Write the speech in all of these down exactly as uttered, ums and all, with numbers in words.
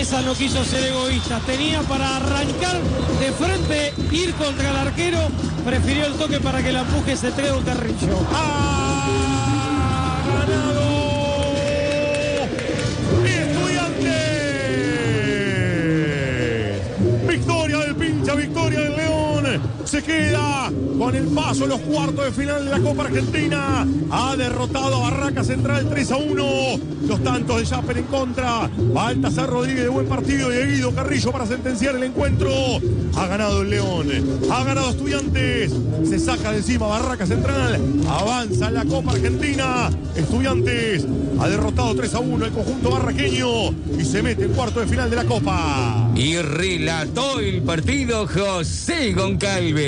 Mesa no quiso ser egoísta, tenía para arrancar de frente, ir contra el arquero, prefirió el toque para que la empuje Cetredo Carrillo. ¡Ha ganado Estudiantes! Victoria del Pincha, victoria del León. Se queda con el paso a los cuartos de final de la Copa Argentina. Ha derrotado a Barraca Central tres a uno. Los tantos de Jasper en contra. Baltasar Rodríguez de buen partido y Guido Carrillo para sentenciar el encuentro. Ha ganado el León. Ha ganado Estudiantes. Se saca de encima Barraca Central. Avanza en la Copa Argentina. Estudiantes ha derrotado tres a uno el conjunto barraqueño y se mete en cuarto de final de la Copa. Y relató el partido José Goncalves.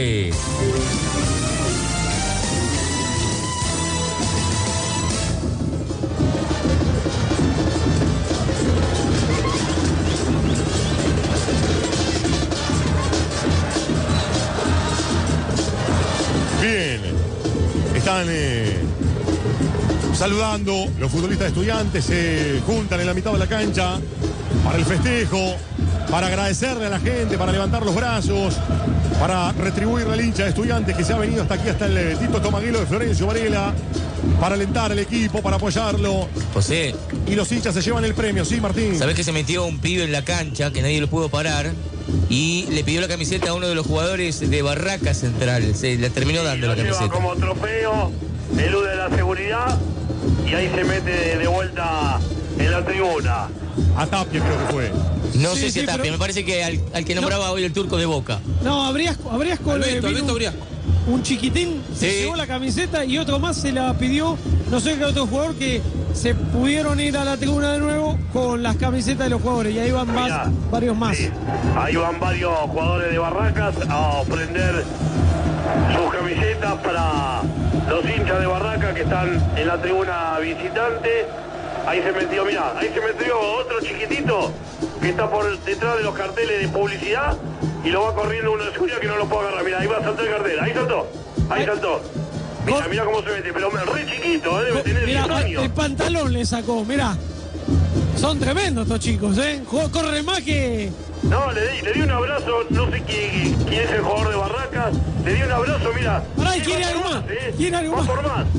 Bien, están eh, saludando los futbolistas de Estudiantes, se juntan en la mitad de la cancha para el festejo, para agradecerle a la gente, para levantar los brazos, para retribuirle al hincha de Estudiantes que se ha venido hasta aquí, hasta el Tito Tomaguelo de Florencio Varela, para alentar al equipo, para apoyarlo. José. Y los hinchas se llevan el premio, ¿sí, Martín? ¿Sabés que se metió un pibe en la cancha que nadie lo pudo parar? Y le pidió la camiseta a uno de los jugadores de Barraca Central. Se la terminó sí, dando la camiseta. Lleva como trofeo, elude la seguridad y ahí se mete de, de vuelta en la tribuna. A Tapia creo que fue. No sí, sé si sí, a Tapia, pero... me parece que al, al que nombraba no. hoy el turco de Boca. No, Briasco, Briasco Alberto, le Alberto Briasco. Un chiquitín se sí. llevó la camiseta y otro más se la pidió, no sé qué otro jugador, que se pudieron ir a la tribuna de nuevo con las camisetas de los jugadores y ahí van más, Mirá, varios más. Sí. Ahí van varios jugadores de Barracas a ofrecer sus camisetas para los hinchas de Barracas que están en la tribuna visitante. Ahí se metió, mirá, ahí se metió otro chiquitito que está por detrás de los carteles de publicidad y lo va corriendo uno de seguridad que no lo puedo agarrar. Mirá, ahí va a saltar el cartel, ahí saltó, ahí saltó. Mira, mira cómo se mete, pero re chiquito, ¿eh? Debe tener diez años. El pantalón le sacó, mirá. Son tremendos estos chicos, ¿eh? Corre más que... No, le di, le di un abrazo, no sé quién, quién es el jugador de Barracas. Le di un abrazo, mira. Pará, ¿quiere algo más? ¿eh? ¿Quiere algo más? Va por más.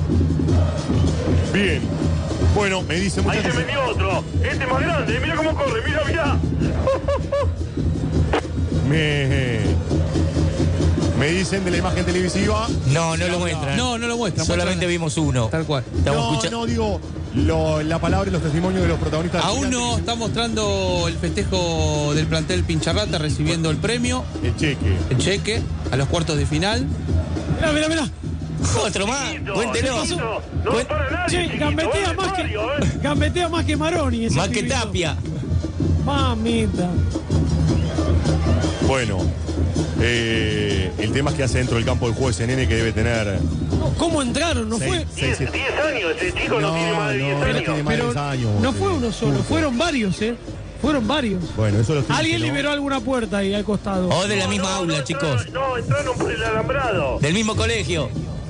Bien. Bueno, me dice muchachos. Ahí se metió otro. Este más grande, mira cómo corre, mira, mira. Me, me dicen de la imagen televisiva. No, no lo muestran. No, no lo muestran. Solamente vimos uno. Tal cual. Estamos No, escuchando. no, digo lo, la palabra y los testimonios de los protagonistas. Aún no está mostrando el festejo del plantel Pincharrata recibiendo el premio, El cheque. el cheque, a los cuartos de final. Mirá, mirá, mirá. Otro más. Chiquito, Cuéntelo. chiquito. No Cuen- para nadie, Che, chiquito, gambetea eh, más que, Mario, eh. gambetea más que Maroni. Ese Más que pibito. Tapia. Mamita. Bueno, eh, el tema es que hace dentro del campo de juego ese nene que debe tener. No, ¿cómo entraron? No seis, fue... seis, diez, siete. diez años, ese chico no, No, tiene más de no, diez no años. tiene más de Pero diez años. no fue eh, uno solo, punto. fueron varios, ¿eh? Fueron varios. Bueno, eso lo estoy Alguien diciendo. liberó alguna puerta ahí al costado. O de la No, misma no, aula, no, chicos. entraron- No, entraron por el alambrado. Del mismo colegio.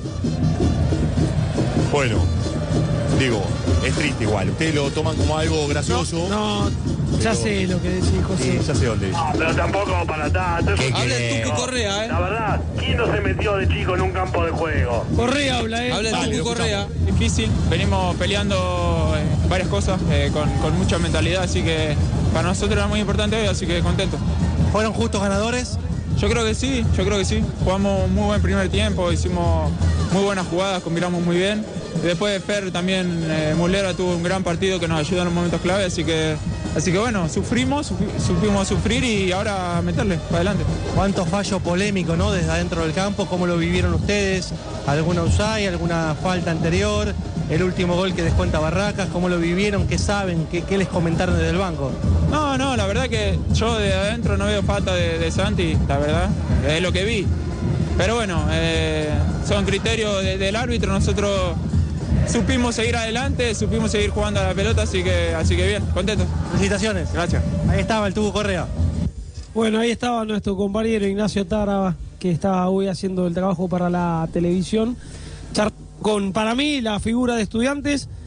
Bueno, digo, es triste igual. Ustedes lo toman como algo gracioso. No, ya Pero- sé lo que decís, José. Sí, ya sé dónde es. No, pero tampoco para tanto. ¿Qué Habla el querés? Tucu Correa, ¿eh? La verdad, ¿quién no se metió de chico en un campo de juego? Correa habla, ¿eh? Habla el Dale, Tucu lo Correa. Difícil, venimos peleando eh, varias cosas eh, con, con mucha mentalidad, así que para nosotros era muy importante hoy, así que contento. ¿Fueron justos ganadores? Yo creo que sí, yo creo que sí. Jugamos un muy buen primer tiempo, hicimos muy buenas jugadas, combinamos muy bien. Y después Fer también, eh, Mulera tuvo un gran partido que nos ayudó en los momentos clave, así que, así que bueno, sufrimos, sufi- supimos sufrir y ahora meterle para adelante. ¿Cuántos fallos polémicos, ¿no? Desde adentro del campo, ¿cómo lo vivieron ustedes? ¿Alguna offside, alguna falta anterior? El último gol que descuenta Barracas, ¿cómo lo vivieron? ¿Qué saben? ¿Qué, qué les comentaron desde el banco? No, no, la verdad que yo de adentro no veo falta de, de Santi, la verdad, es lo que vi. Pero bueno, eh, son criterios de- del árbitro, nosotros supimos seguir adelante, supimos seguir jugando a la pelota, así que, así que bien, contento. Felicitaciones. Gracias. Ahí estaba el Tucu Correa. Bueno, ahí estaba nuestro compañero Ignacio Taraba, que está hoy haciendo el trabajo para la televisión, Char- con, para mí, la figura de Estudiantes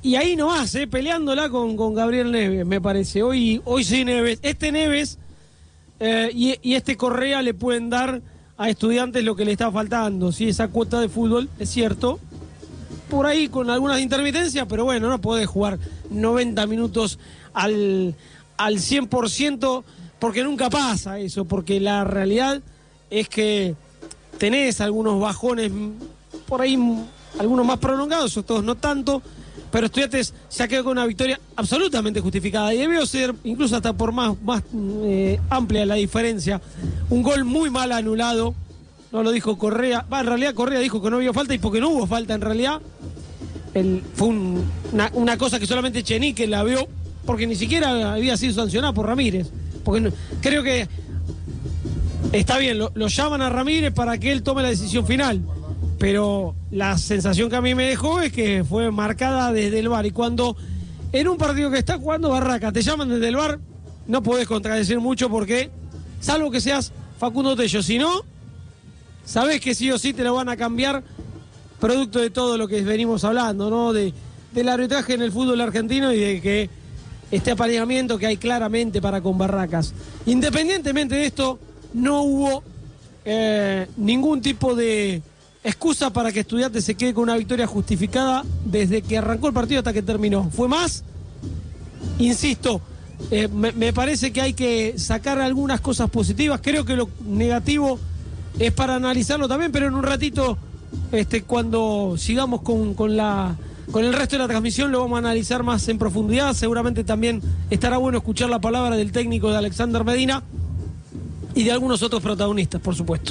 y ahí nomás, eh, peleándola con, con Gabriel Neves, me parece. Hoy, hoy sí Neves, este Neves eh, y, y este Correa le pueden dar a Estudiantes lo que le está faltando, sí, esa cuota de fútbol, es cierto, por ahí con algunas intermitencias, pero bueno, no podés jugar noventa minutos al, al cien por ciento, porque nunca pasa eso, porque la realidad es que tenés algunos bajones, por ahí algunos más prolongados, otros no tanto, pero Estudiantes se ha quedado con una victoria absolutamente justificada y debió ser incluso hasta por más, más eh, amplia la diferencia. Un gol muy mal anulado, no lo dijo Correa, va, en realidad Correa dijo que no había falta y porque no hubo falta en realidad. El, fue un, una, una cosa que solamente Chenique la vio porque ni siquiera había sido sancionada por Ramírez. Porque no, creo que está bien, lo, lo llaman a Ramírez para que él tome la decisión final. Pero la sensación que a mí me dejó es que fue marcada desde el V A R. Y cuando en un partido que está jugando Barraca te llaman desde el V A R, no podés contradecir mucho porque, salvo que seas Facundo Tello, si no, sabés que sí o sí te lo van a cambiar, producto de todo lo que venimos hablando, ¿no? De, del arbitraje en el fútbol argentino y de que este apareamiento que hay claramente para con Barracas. Independientemente de esto, no hubo eh, ningún tipo de excusa para que Estudiantes se quede con una victoria justificada desde que arrancó el partido hasta que terminó. Fue más, insisto, eh, me, me parece que hay que sacar algunas cosas positivas. Creo que lo negativo es para analizarlo también, pero en un ratito, este, cuando sigamos con, con, la, con el resto de la transmisión, lo vamos a analizar más en profundidad. Seguramente también estará bueno escuchar la palabra del técnico de Alexander Medina y de algunos otros protagonistas, por supuesto.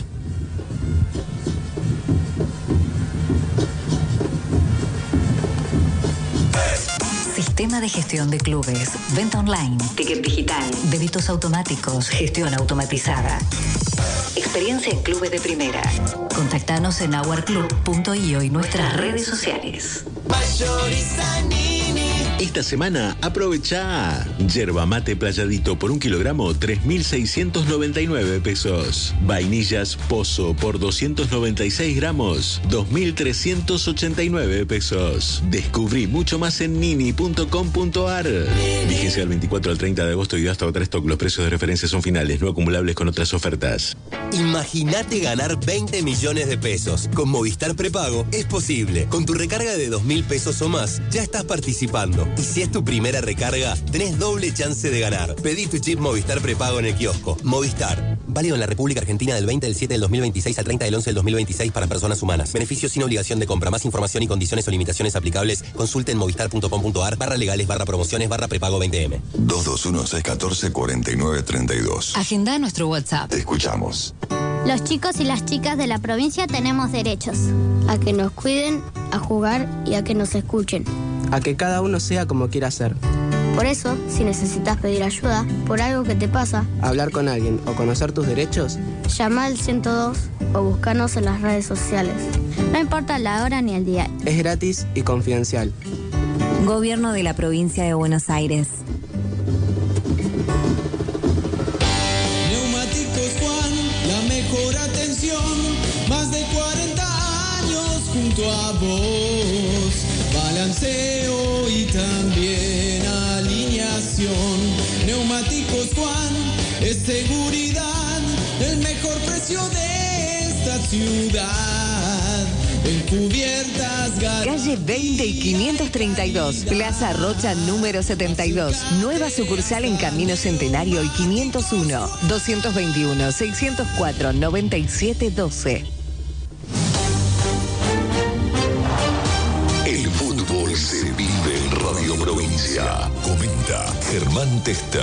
Sistema de gestión de clubes, venta online, ticket digital, débitos automáticos, gestión automatizada. Experiencia en clubes de primera. Contactanos en our club punto io y nuestras redes sociales. Esta semana aprovecha yerba mate playadito por un kilogramo, tres mil seiscientos noventa y nueve pesos. Vainillas Pozo por doscientos noventa y seis gramos, dos mil trescientos ochenta y nueve pesos. Descubrí mucho más en nini punto com punto ar. Vigencia del veinticuatro al treinta de agosto y hasta otra stock. Los precios de referencia son finales, no acumulables con otras ofertas. Imagínate ganar veinte millones de pesos. Con Movistar Prepago es posible. Con tu recarga de dos mil pesos o más, ya estás participando. Y si es tu primera recarga, tenés doble chance de ganar. Pedí tu chip Movistar Prepago en el kiosco. Movistar. Válido en la República Argentina del veinte del siete del dos mil veintiséis al treinta del once del dos mil veintiséis para personas humanas. Beneficios sin obligación de compra. Más información y condiciones o limitaciones aplicables. Consulte en movistar punto com punto ar barra legales barra promociones barra prepago veinte eme. dos dos uno, seis uno cuatro, cuatro nueve tres dos. Agenda nuestro WhatsApp. Te escuchamos. Los chicos y las chicas de la provincia tenemos derechos. A que nos cuiden, a jugar y a que nos escuchen. A que cada uno sea como quiera ser. Por eso, si necesitas pedir ayuda por algo que te pasa, hablar con alguien o conocer tus derechos, llama al ciento dos o búscanos en las redes sociales. No importa la hora ni el día. Es gratis y confidencial. Gobierno de la Provincia de Buenos Aires. Neumáticos Juan, la mejor atención. Más de cuarenta años junto a vos. Balanceo y también alineación. Neumáticos Juan, es seguridad. El mejor precio de esta ciudad. En cubiertas, Calle veinte y quinientos treinta y dos, Plaza Rocha número setenta y dos. Nueva sucursal en Camino Centenario y quinientos uno, doscientos veintiuno, seiscientos cuatro, noventa y siete doce. El fútbol se vive en Radio Provincia. Comenta Germán Testa.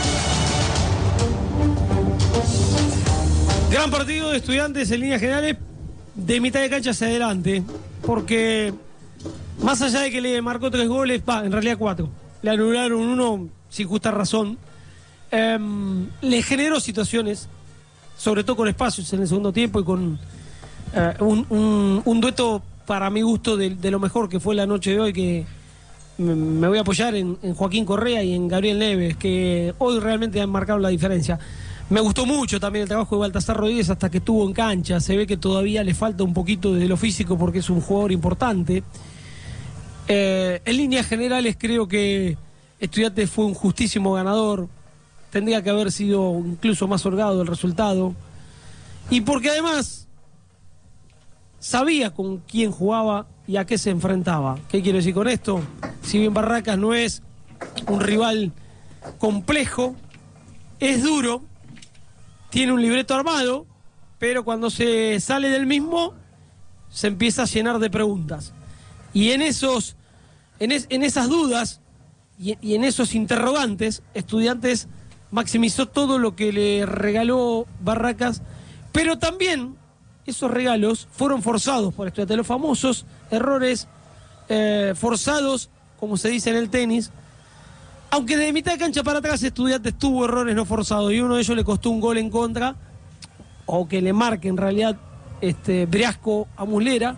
Gran partido de Estudiantes en líneas generales, de mitad de cancha hacia adelante, porque más allá de que le marcó tres goles, va, en realidad cuatro, le anularon uno sin justa razón, eh, le generó situaciones, sobre todo con espacios en el segundo tiempo y con eh, un, un, un dueto para mi gusto de, de lo mejor que fue la noche de hoy, que me, me voy a apoyar en, en Joaquín Correa y en Gabriel Neves, que hoy realmente han marcado la diferencia. Me gustó mucho también el trabajo de Baltasar Rodríguez hasta que estuvo en cancha. Se ve que todavía le falta un poquito de lo físico porque es un jugador importante. Eh, en líneas generales creo que Estudiantes fue un justísimo ganador. Tendría que haber sido incluso más holgado el resultado. Y porque además sabía con quién jugaba y a qué se enfrentaba. ¿Qué quiero decir con esto? Si bien Barracas no es un rival complejo, es duro, tiene un libreto armado, pero cuando se sale del mismo se empieza a llenar de preguntas. Y en esos, en, es, en esas dudas y, y en esos interrogantes, Estudiantes maximizó todo lo que le regaló Barracas, pero también esos regalos fueron forzados por Estudiantes, los famosos errores eh, forzados, como se dice en el tenis. Aunque de mitad de cancha para atrás Estudiantes tuvo errores no forzados y uno de ellos le costó un gol en contra, o que le marque en realidad este Briasco a Muslera.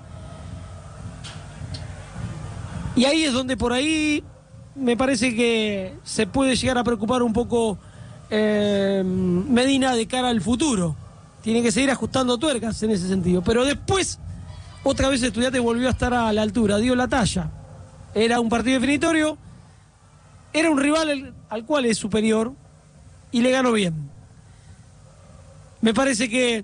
Y ahí es donde por ahí me parece que se puede llegar a preocupar un poco eh, Medina de cara al futuro. Tiene que seguir ajustando tuercas en ese sentido. Pero después, otra vez Estudiantes volvió a estar a la altura, dio la talla. Era un partido definitorio, era un rival al, al cual es superior y le ganó bien. Me parece que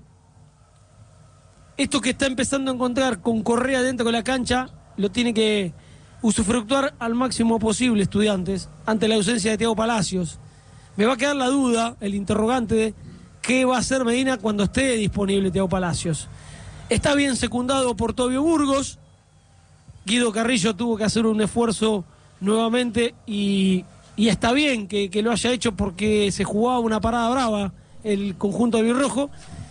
esto que está empezando a encontrar con Correa dentro de la cancha lo tiene que usufructuar al máximo posible Estudiantes ante la ausencia de Thiago Palacios. Me va a quedar la duda, el interrogante de qué va a hacer Medina cuando esté disponible Thiago Palacios. Está bien secundado por Tobio Burgos. Guido Carrillo tuvo que hacer un esfuerzo nuevamente y, y está bien que, que lo haya hecho porque se jugaba una parada brava el conjunto albirrojo.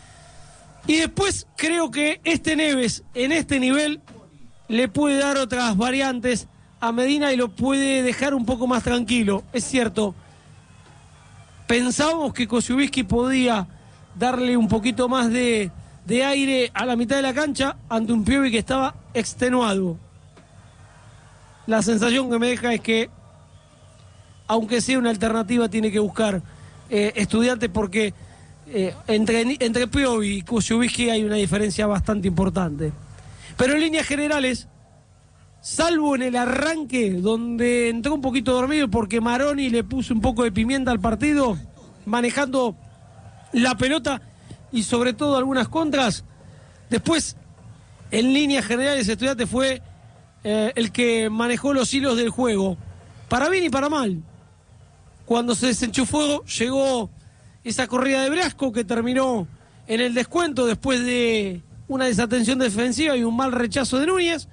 Y después creo que este Neves en este nivel le puede dar otras variantes a Medina y lo puede dejar un poco más tranquilo. Es cierto, pensábamos que Kosciuszki podía darle un poquito más de, de aire a la mitad de la cancha ante un Piovi que estaba extenuado. La sensación que me deja es que, aunque sea una alternativa, tiene que buscar eh, Estudiantes porque eh, entre, entre Piovi y Kosciuszki hay una diferencia bastante importante. Pero en líneas generales, salvo en el arranque, donde entró un poquito dormido porque Maroni le puso un poco de pimienta al partido, manejando la pelota y sobre todo algunas contras, después, en líneas generales, Estudiantes fue eh, el que manejó los hilos del juego, para bien y para mal. Cuando se desenchufó, llegó esa corrida de Briasco que terminó en el descuento después de una desatención defensiva y un mal rechazo de Núñez.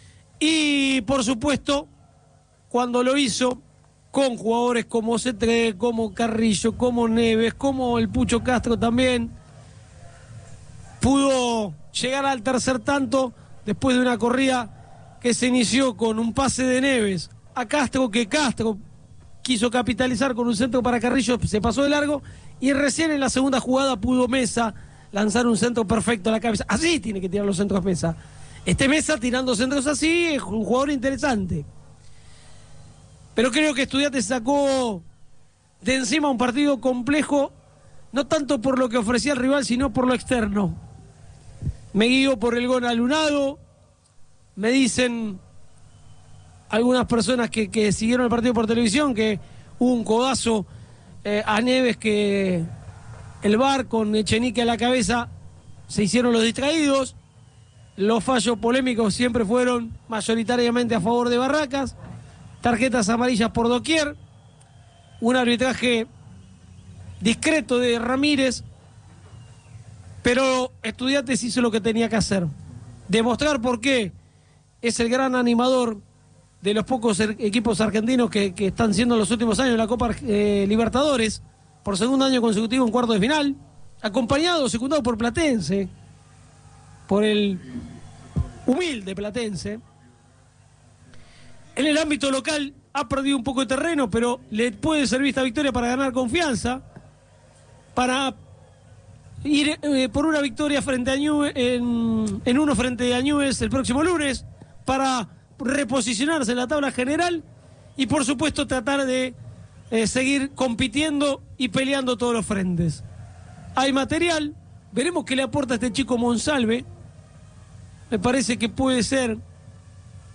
Y por supuesto, cuando lo hizo con jugadores como Cetré, como Carrillo, como Neves, como el Pucho Castro también, pudo llegar al tercer tanto después de una corrida que se inició con un pase de Neves a Castro, que Castro quiso capitalizar con un centro para Carrillo, se pasó de largo, y recién en la segunda jugada pudo Mesa lanzar un centro perfecto a la cabeza. Así tiene que tirar los centros Mesa. Este Mesa tirando centros así es un jugador interesante. Pero creo que Estudiantes sacó de encima un partido complejo, no tanto por lo que ofrecía el rival, sino por lo externo. Me guío por el gol alunado. Me dicen algunas personas que, que siguieron el partido por televisión que hubo un codazo eh, a Neves, que el V A R con Echenique a la cabeza se hicieron los distraídos. Los fallos polémicos siempre fueron mayoritariamente a favor de Barracas. Tarjetas amarillas por doquier. Un arbitraje discreto de Ramírez. Pero Estudiantes hizo lo que tenía que hacer. Demostrar por qué es el gran animador de los pocos er- equipos argentinos que, que están siendo en los últimos años en la Copa eh, Libertadores. Por segundo año consecutivo en cuarto de final. Acompañado, secundado por Platense. Por el humilde Platense. En el ámbito local ha perdido un poco de terreno, pero le puede servir esta victoria para ganar confianza, para ir eh, por una victoria frente a Newell's, en, en uno frente a Newell's el próximo lunes, para reposicionarse en la tabla general y por supuesto tratar de eh, seguir compitiendo y peleando todos los frentes. Hay material, veremos qué le aporta este chico Monsalve. Me parece que puede ser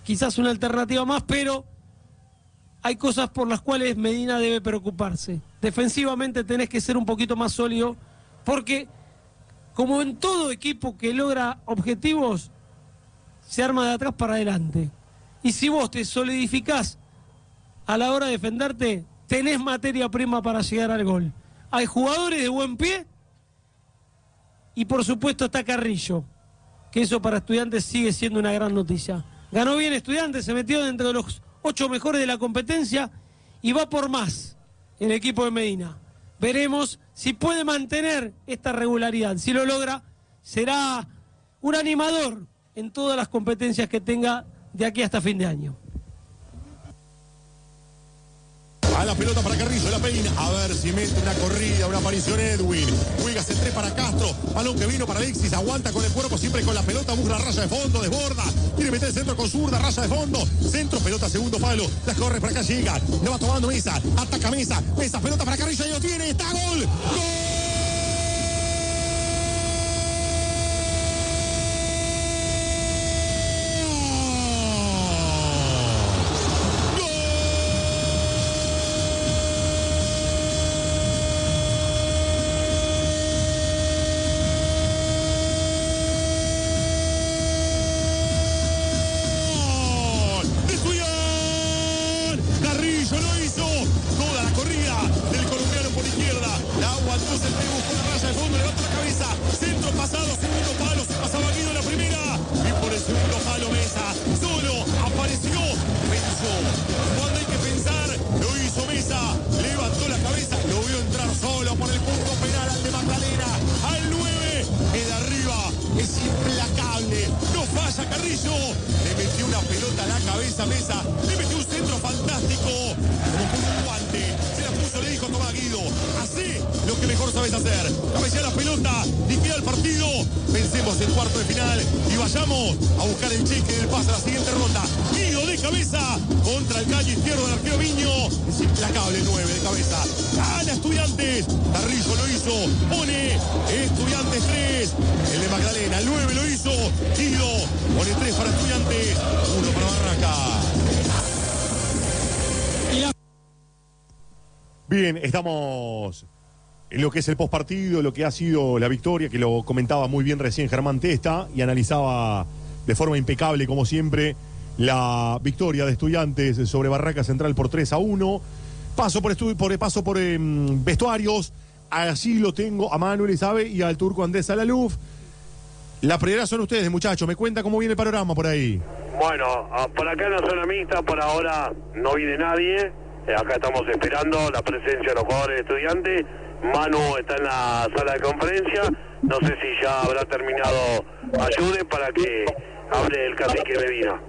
quizás una alternativa más, pero hay cosas por las cuales Medina debe preocuparse. Defensivamente tenés que ser un poquito más sólido, porque como en todo equipo que logra objetivos, se arma de atrás para adelante. Y si vos te solidificás a la hora de defenderte, tenés materia prima para llegar al gol. Hay jugadores de buen pie y por supuesto está Carrillo, que eso para Estudiantes sigue siendo una gran noticia. Ganó bien Estudiantes, se metió dentro de los ocho mejores de la competencia y va por más el equipo de Medina. Veremos si puede mantener esta regularidad. Si lo logra, será un animador en todas las competencias que tenga de aquí hasta fin de año. A la pelota para Carrillo, la peina. A ver si mete una corrida, una aparición Edwin. Juega el tres para Castro. Balón que vino para Alexis. Aguanta con el cuerpo, siempre con la pelota. Busca la raya de fondo, desborda. Quiere meter el centro con zurda, raya de fondo. Centro, pelota, segundo palo. La corre para acá, llega. Le va tomando Mesa. Ataca Mesa. Mesa, pelota para Carrillo. Ahí lo tiene. Está gol. ¡Gol! Bien, estamos en lo que es el postpartido, lo que ha sido la victoria, que lo comentaba muy bien recién Germán Testa y analizaba de forma impecable, como siempre, la victoria de Estudiantes sobre Barraca Central por tres a uno. Paso por, estu por, paso por eh, vestuarios, así lo tengo a Manuel Isabe y al turco Andrés Salaluf. La prioridad son ustedes, muchachos. Me cuenta cómo viene el panorama por ahí. Bueno, por acá en la zona mixta, por ahora no viene nadie. Acá estamos esperando la presencia de los jugadores de Estudiantes. Manu está en la sala de conferencia. No sé si ya habrá terminado Ayude para que hable el cacique Medina.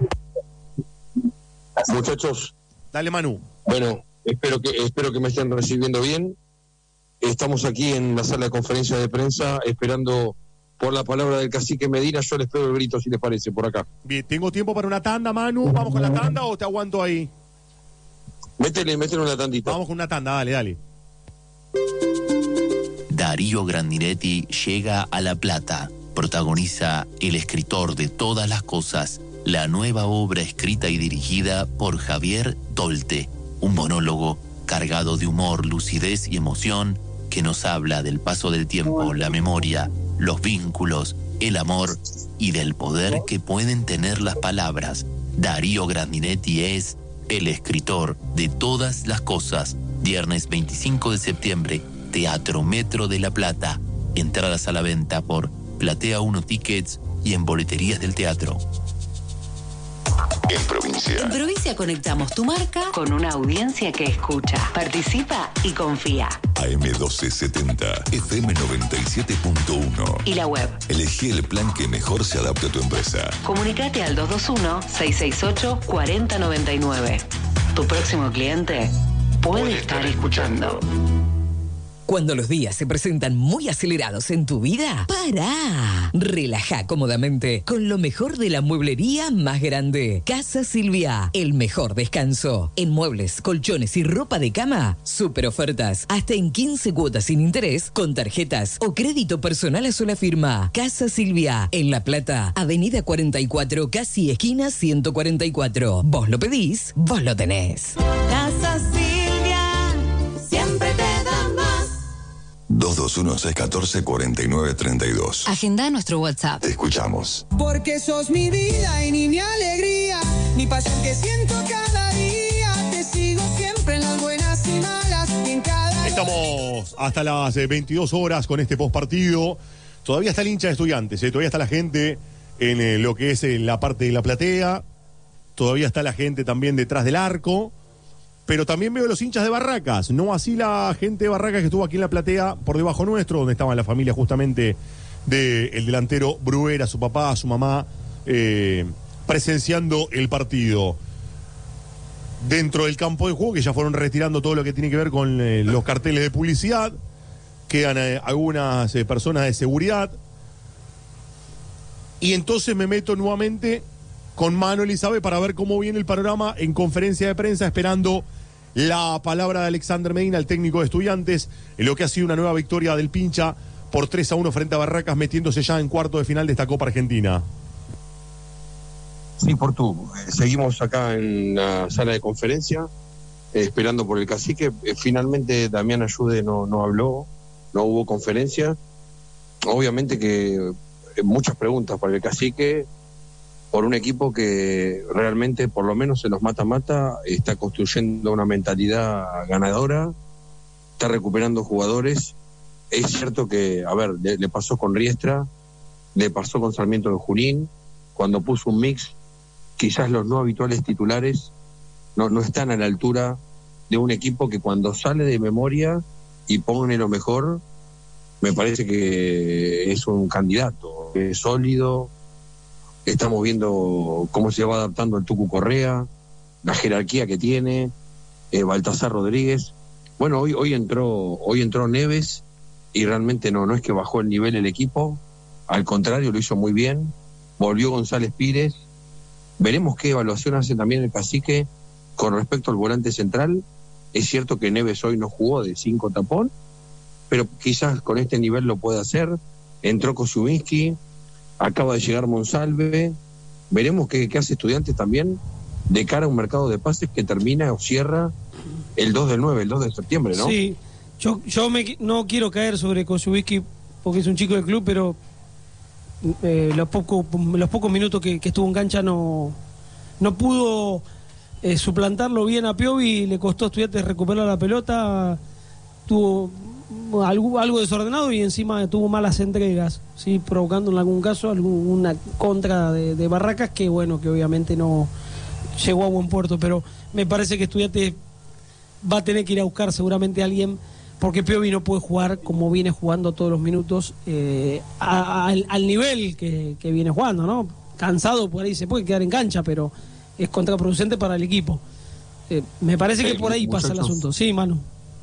Muchachos. Dale, Manu. Bueno, espero que, espero que me estén recibiendo bien. Estamos aquí en la sala de conferencia de prensa esperando por la palabra del cacique Medina. Yo les pego el grito si les parece, por acá. Bien, ¿tengo tiempo para una tanda, Manu? ¿Vamos con la tanda o te aguanto ahí? Métele, métele una tandita. Vamos con una tanda, dale, dale. Darío Grandinetti llega a La Plata. Protagoniza El escritor de todas las cosas, la nueva obra escrita y dirigida por Javier Dolte. Un monólogo cargado de humor, lucidez y emoción que nos habla del paso del tiempo, la memoria, los vínculos, el amor y del poder que pueden tener las palabras. Darío Grandinetti es El escritor de todas las cosas. Viernes veinticinco de septiembre, Teatro Metro de La Plata. Entradas a la venta por Platea uno Tickets y en boleterías del teatro. En provincia. En provincia conectamos tu marca con una audiencia que escucha, participa y confía. A M doce setenta, F M noventa y siete punto uno. Y la web. Elegí el plan que mejor se adapte a tu empresa. Comunicate al dos dos uno, seis seis ocho, cuatro cero nueve nueve. Tu próximo cliente puede, puede estar, estar escuchando. escuchando. Cuando los días se presentan muy acelerados en tu vida, ¡para! Relaja cómodamente con lo mejor de la mueblería más grande. Casa Silvia, el mejor descanso. En muebles, colchones y ropa de cama, super ofertas. Hasta en quince cuotas sin interés, con tarjetas o crédito personal a sola firma. Casa Silvia, en La Plata, Avenida cuarenta y cuatro, casi esquina ciento cuarenta y cuatro. Vos lo pedís, vos lo tenés. Casa Silvia, siempre te da más. dos dos uno, seis uno cuatro, cuatro nueve tres dos. Agenda nuestro WhatsApp. Te escuchamos. Porque sos mi vida y ni mi alegría, mi pasión que siento cada día. Te sigo siempre en las buenas y malas y en cada... Estamos hasta las eh, veintidós horas con este postpartido. Todavía está el hincha de Estudiantes, eh, todavía está la gente en eh, lo que es eh, la parte de la platea. Todavía está la gente también detrás del arco. Pero también veo los hinchas de Barracas, no así la gente de Barracas que estuvo aquí en la platea por debajo nuestro, donde estaba la familia justamente del delantero Bruera, su papá, su mamá, eh, presenciando el partido. Dentro del campo de juego, que ya fueron retirando todo lo que tiene que ver con eh, los carteles de publicidad, quedan eh, algunas eh, personas de seguridad. Y entonces me meto nuevamente con Manuel Isabel para ver cómo viene el panorama en conferencia de prensa, esperando la palabra de Alexander Medina, el técnico de Estudiantes, en lo que ha sido una nueva victoria del Pincha por tres a uno frente a Barracas, metiéndose ya en cuarto de final de esta Copa Argentina. Sí, por tú. Seguimos acá en la sala de conferencia, eh, esperando por el cacique. Eh, finalmente Damián Ayude no, no habló, no hubo conferencia. Obviamente que eh, muchas preguntas para el cacique, por un equipo que realmente, por lo menos en los mata-mata, está construyendo una mentalidad ganadora, está recuperando jugadores. Es cierto que, a ver, le, le pasó con Riestra, le pasó con Sarmiento de Junín, cuando puso un mix, quizás los no habituales titulares no, no están a la altura de un equipo que cuando sale de memoria y pone lo mejor, me parece que es un candidato, es sólido. Estamos viendo cómo se va adaptando el Tucu Correa, la jerarquía que tiene, eh, Baltasar Rodríguez. Bueno, hoy hoy entró hoy entró Neves y realmente no no es que bajó el nivel el equipo, al contrario, lo hizo muy bien. Volvió González Pires. Veremos qué evaluación hace también el cacique con respecto al volante central. Es cierto que Neves hoy no jugó de cinco tapón, pero quizás con este nivel lo pueda hacer. Entró Kosubinsky. Acaba de llegar Monsalve. Veremos qué, qué hace Estudiantes también de cara a un mercado de pases que termina o cierra el dos del nueve, el dos de septiembre, ¿no? Sí, yo, yo me, no quiero caer sobre Kosubinsky porque es un chico del club, pero eh, los, poco, los pocos minutos que, que estuvo en cancha no, no pudo eh, suplantarlo bien a Piovi. Le costó a Estudiantes recuperar la pelota. Tuvo algo, algo desordenado y encima tuvo malas entregas, sí, provocando en algún caso alguna contra de, de Barracas que bueno, que obviamente no llegó a buen puerto, pero me parece que Estudiantes va a tener que ir a buscar seguramente a alguien, porque Piovi no puede jugar como viene jugando todos los minutos, eh, a, a, al, al nivel que, que viene jugando, ¿no? Cansado por ahí se puede quedar en cancha, pero es contraproducente para el equipo. Eh, me parece que por ahí pasa el asunto. Sí, Manu.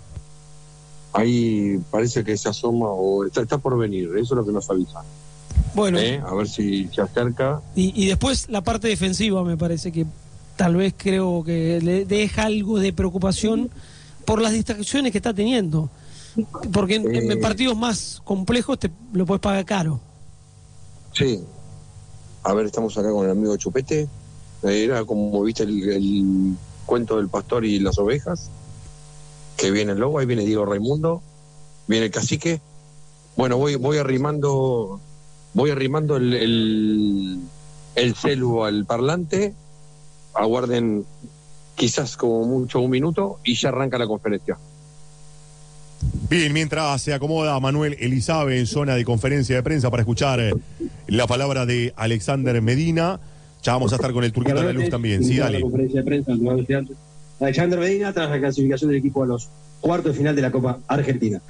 Ahí parece que se asoma o está, está por venir, eso es lo que nos avisa. Bueno, ¿Eh? A ver si se acerca. Y, y después la parte defensiva me parece que tal vez creo que le deja algo de preocupación por las distracciones que está teniendo. Porque en, eh, en partidos más complejos te lo puedes pagar caro. Sí. A ver, estamos acá con el amigo Chupete. Era como viste el, el cuento del pastor y las ovejas. Que viene el lobo, ahí viene Diego Raimundo, viene el cacique. Bueno, voy voy arrimando voy arrimando el, el, el celu al parlante. Aguarden quizás como mucho un minuto y ya arranca la conferencia. Bien, mientras se acomoda Manuel Elizabe en zona de conferencia de prensa para escuchar la palabra de Alexander Medina, ya vamos a estar con el Turquito de la Luz también. Sí, dale. Conferencia de prensa, Alexander Medina tras la clasificación del equipo a los cuartos de final de la Copa Argentina.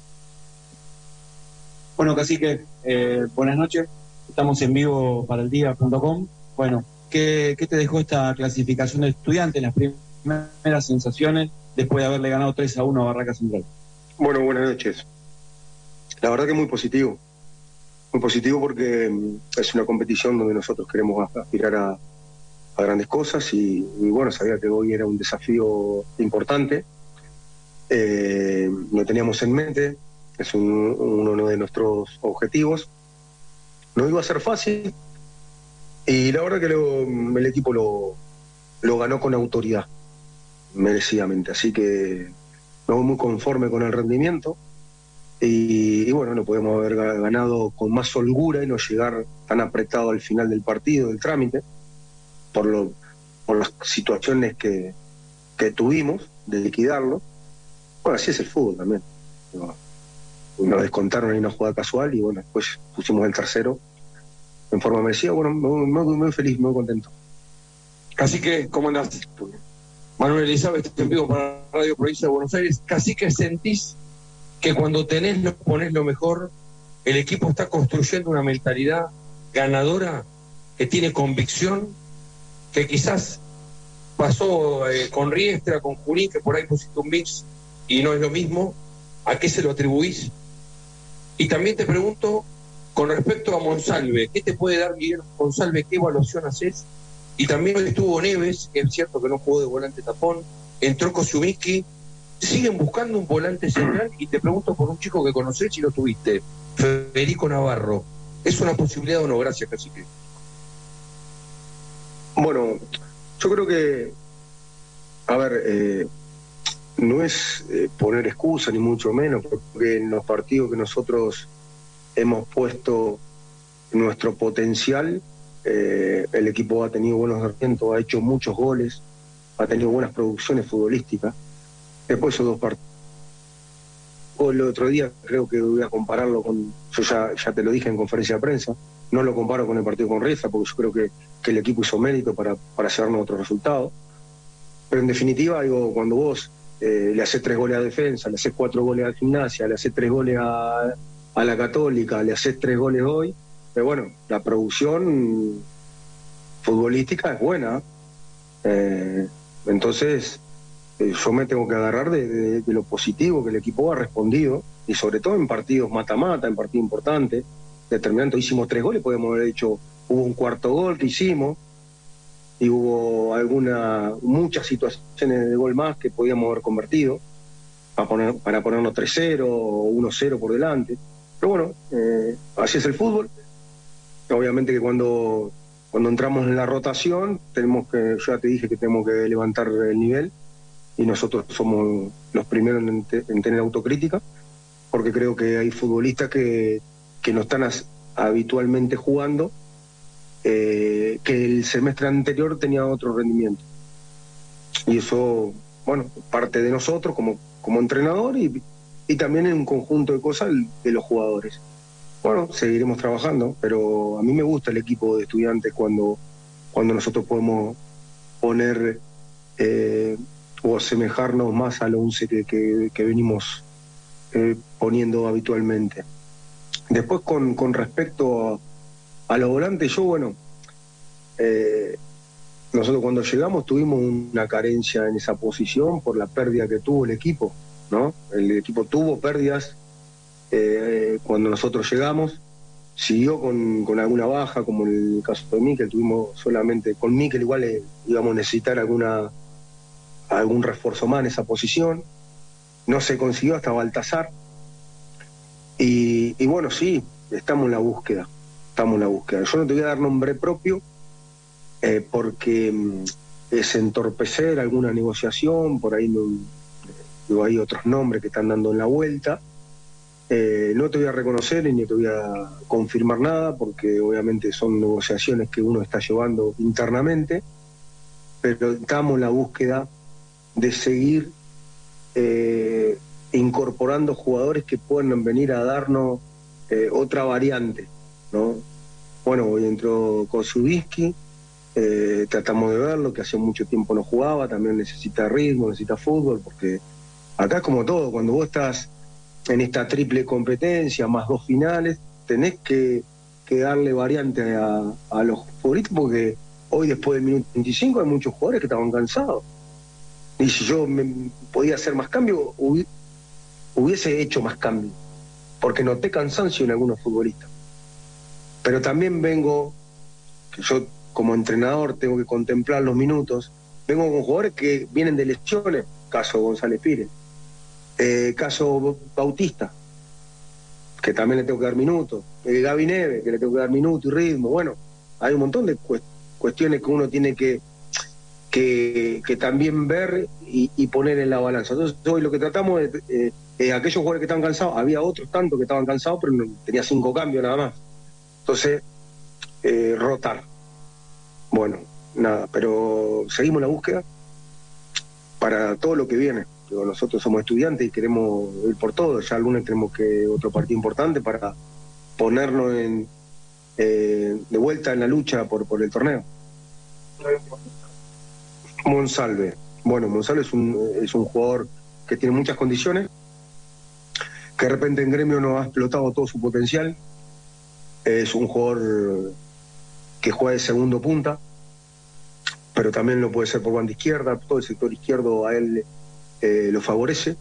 Bueno, cacique, eh, buenas noches. Estamos en vivo para el día punto com. Bueno, ¿qué, ¿qué te dejó esta clasificación de Estudiantes? Las primeras sensaciones después de haberle ganado tres a uno a Barracas Central. Bueno, buenas noches. La verdad que muy positivo. Muy positivo porque es una competición donde nosotros queremos aspirar a, a grandes cosas y, y bueno, sabía que hoy era un desafío importante. Eh, lo teníamos en mente, es un, uno de nuestros objetivos. No iba a ser fácil y la verdad que lo, el equipo lo, lo ganó con autoridad, merecidamente. Así que me voy muy conforme con el rendimiento. Y, y bueno, no podemos haber ganado con más holgura y no llegar tan apretado al final del partido, del trámite, por, lo, por las situaciones que, que tuvimos de liquidarlo. Bueno, así es el fútbol también. Nos descontaron en una jugada casual y bueno, después pusimos el tercero en forma merecida. Bueno, muy, muy, muy feliz, muy contento. Cacique, ¿cómo andás? Manuel Elizabeth, en vivo para Radio Provincia de Buenos Aires. Cacique, ¿sentís que cuando tenés lo ponés lo mejor, el equipo está construyendo una mentalidad ganadora, que tiene convicción, que quizás pasó eh, con Riestra, con Junín, que por ahí pusiste un mix y no es lo mismo? ¿A qué se lo atribuís? Y también te pregunto, con respecto a Monsalve, ¿qué te puede dar Miguel Monsalve? ¿Qué evaluación haces? Y también hoy estuvo Neves, que es cierto que no jugó de volante tapón, entró Kosciuszki. Siguen buscando un volante central y te pregunto por un chico que conocés si lo tuviste, Federico Navarro. ¿Es una posibilidad o no? Gracias, Cacique. Bueno, yo creo que, a ver, eh, no es eh, poner excusa ni mucho menos, porque en los partidos que nosotros hemos puesto nuestro potencial, eh, el equipo ha tenido buenos rendimientos, ha hecho muchos goles, ha tenido buenas producciones futbolísticas. Después esos dos partidos. El otro día creo que voy a compararlo con, yo ya, ya te lo dije en conferencia de prensa, no lo comparo con el partido con Riestra porque yo creo que, que el equipo hizo mérito para, para llevarnos otro resultado. Pero en definitiva, digo, cuando vos eh, le haces tres goles a Defensa, le haces cuatro goles a Gimnasia, le haces tres goles a, a la Católica, le haces tres goles hoy, pero bueno, la producción futbolística es buena. Eh, entonces... yo me tengo que agarrar de, de, de lo positivo que el equipo ha respondido, y sobre todo en partidos mata-mata, en partidos importantes, determinantes. Hicimos tres goles, podemos haber hecho, hubo un cuarto gol que hicimos, y hubo alguna, muchas situaciones de gol más que podíamos haber convertido, para, poner, para ponernos tres cero o uno cero por delante. Pero bueno, eh, así es el fútbol. Obviamente que cuando, cuando entramos en la rotación, tenemos que, yo ya te dije que tenemos que levantar el nivel, y nosotros somos los primeros en, te, en tener autocrítica, porque creo que hay futbolistas que, que no están as, habitualmente jugando, eh, que el semestre anterior tenía otro rendimiento. Y eso, bueno, parte de nosotros como, como entrenador y, y también en un conjunto de cosas de los jugadores. Bueno, seguiremos trabajando, pero a mí me gusta el equipo de Estudiantes cuando, cuando nosotros podemos poner... Eh, o asemejarnos más al once que, que, que venimos eh, poniendo habitualmente. Después con, con respecto a, a los volantes, yo bueno, eh, nosotros cuando llegamos tuvimos una carencia en esa posición por la pérdida que tuvo el equipo, ¿no? El equipo tuvo pérdidas eh, cuando nosotros llegamos, siguió con, con alguna baja, como en el caso de Mikel, tuvimos solamente, con Mikel igual eh, íbamos a necesitar alguna algún refuerzo más en esa posición, no se consiguió hasta Baltasar, y, y bueno, sí, estamos en la búsqueda, estamos en la búsqueda. Yo no te voy a dar nombre propio, eh, porque mm, es entorpecer alguna negociación, por ahí no, digo, hay otros nombres que están dando en la vuelta, eh, no te voy a reconocer y ni te voy a confirmar nada, porque obviamente son negociaciones que uno está llevando internamente, pero estamos en la búsqueda de seguir eh, incorporando jugadores que puedan venir a darnos eh, otra variante, ¿no? Bueno, hoy entró Kosciuszki, eh, tratamos de verlo, que hace mucho tiempo no jugaba, también necesita ritmo, necesita fútbol, porque acá es como todo, cuando vos estás en esta triple competencia, más dos finales, tenés que, que darle variante a, a los futbolistas, porque hoy después del minuto veinticinco hay muchos jugadores que estaban cansados. Y si yo me podía hacer más cambios, hubiese hecho más cambios, porque noté cansancio en algunos futbolistas. Pero también vengo, que yo como entrenador tengo que contemplar los minutos, vengo con jugadores que vienen de lesiones, caso González Pires, eh, caso Bautista, que también le tengo que dar minutos, eh, Gaby Neves, que le tengo que dar minutos y ritmo. Bueno, hay un montón de cu- cuestiones que uno tiene que, que, que también ver y, y poner en la balanza. Entonces hoy lo que tratamos es, eh, eh, aquellos jugadores que estaban cansados, había otros tantos que estaban cansados, pero no, tenía cinco cambios nada más. Entonces, eh, rotar. Bueno, nada, pero seguimos la búsqueda para todo lo que viene. Digo, nosotros somos estudiantes y queremos ir por todo. Ya el lunes tenemos que otro partido importante para ponernos en, eh, de vuelta en la lucha por, por el torneo. Monsalve. Bueno, Monsalve es un, es un jugador que tiene muchas condiciones, que de repente en Gremio no ha explotado todo su potencial. Es un jugador que juega de segundo punta, pero también lo puede ser por banda izquierda. Todo el sector izquierdo a él eh, lo favorece.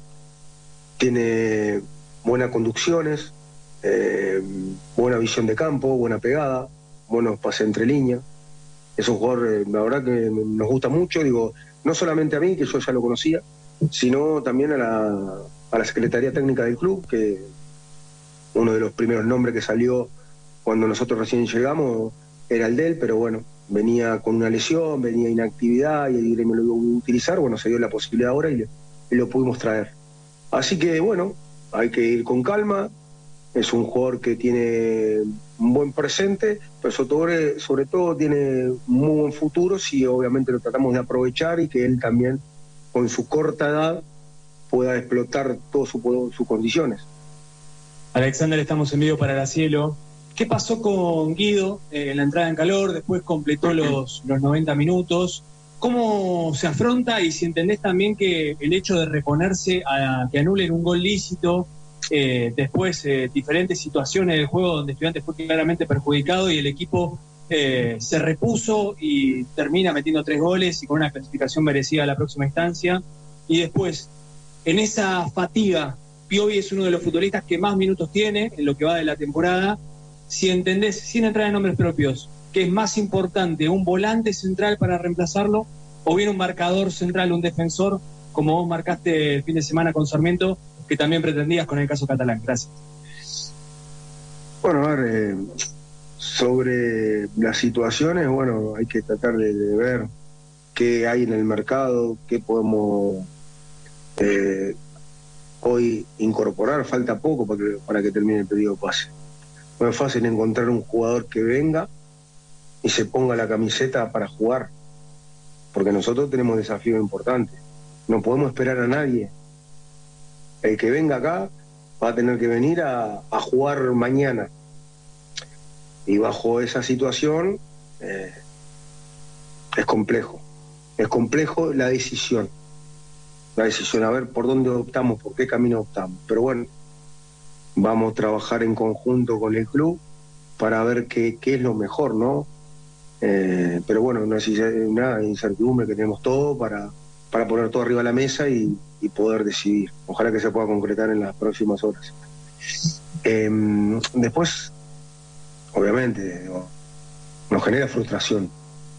Tiene buenas conducciones, eh, buena visión de campo, buena pegada, buenos pases entre líneas. Es un jugador, eh, la verdad que nos gusta mucho, digo, no solamente a mí, que yo ya lo conocía, sino también a la, a la Secretaría Técnica del club, que uno de los primeros nombres que salió cuando nosotros recién llegamos era el de él, pero bueno, venía con una lesión, venía inactividad y el Gremio lo iba a utilizar. Bueno, se dio la posibilidad ahora y, le, y lo pudimos traer. Así que bueno, hay que ir con calma. Es un jugador que tiene un buen presente, pero sobre todo, sobre todo tiene un muy buen futuro si obviamente lo tratamos de aprovechar y que él también, con su corta edad, pueda explotar todas su, sus condiciones. Alexander, estamos en vivo para La Cielo. ¿Qué pasó con Guido eh, en la entrada en calor? Después completó los, los noventa minutos. ¿Cómo se afronta? Y si entendés también que el hecho de reponerse a que anulen un gol lícito, eh, después eh, diferentes situaciones del juego donde Estudiantes fue claramente perjudicado y el equipo eh, se repuso y termina metiendo tres goles y con una clasificación merecida a la próxima instancia. Y después, en esa fatiga, Piovi es uno de los futbolistas que más minutos tiene en lo que va de la temporada. Si entendés, sin entrar en nombres propios, que es más importante un volante central para reemplazarlo o bien un marcador central, un defensor, como vos marcaste el fin de semana con Sarmiento, que también pretendías con el caso catalán. Gracias. Bueno, a ver, eh, sobre las situaciones, bueno, hay que tratar de, de ver qué hay en el mercado, qué podemos eh, hoy incorporar. Falta poco para que, para que termine el pedido de pase. No es fácil encontrar un jugador que venga y se ponga la camiseta para jugar, porque nosotros tenemos desafíos importantes. No podemos esperar a nadie. El que venga acá va a tener que venir a, a jugar mañana. Y bajo esa situación eh, es complejo. Es complejo la decisión. La decisión, a ver por dónde optamos, por qué camino optamos. Pero bueno, vamos a trabajar en conjunto con el club para ver qué, qué es lo mejor, ¿no? Eh, pero bueno, no es una incertidumbre que tenemos todo para, para poner todo arriba de la mesa y, y poder decidir. Ojalá que se pueda concretar en las próximas horas. Eh, después, obviamente, digo, nos genera frustración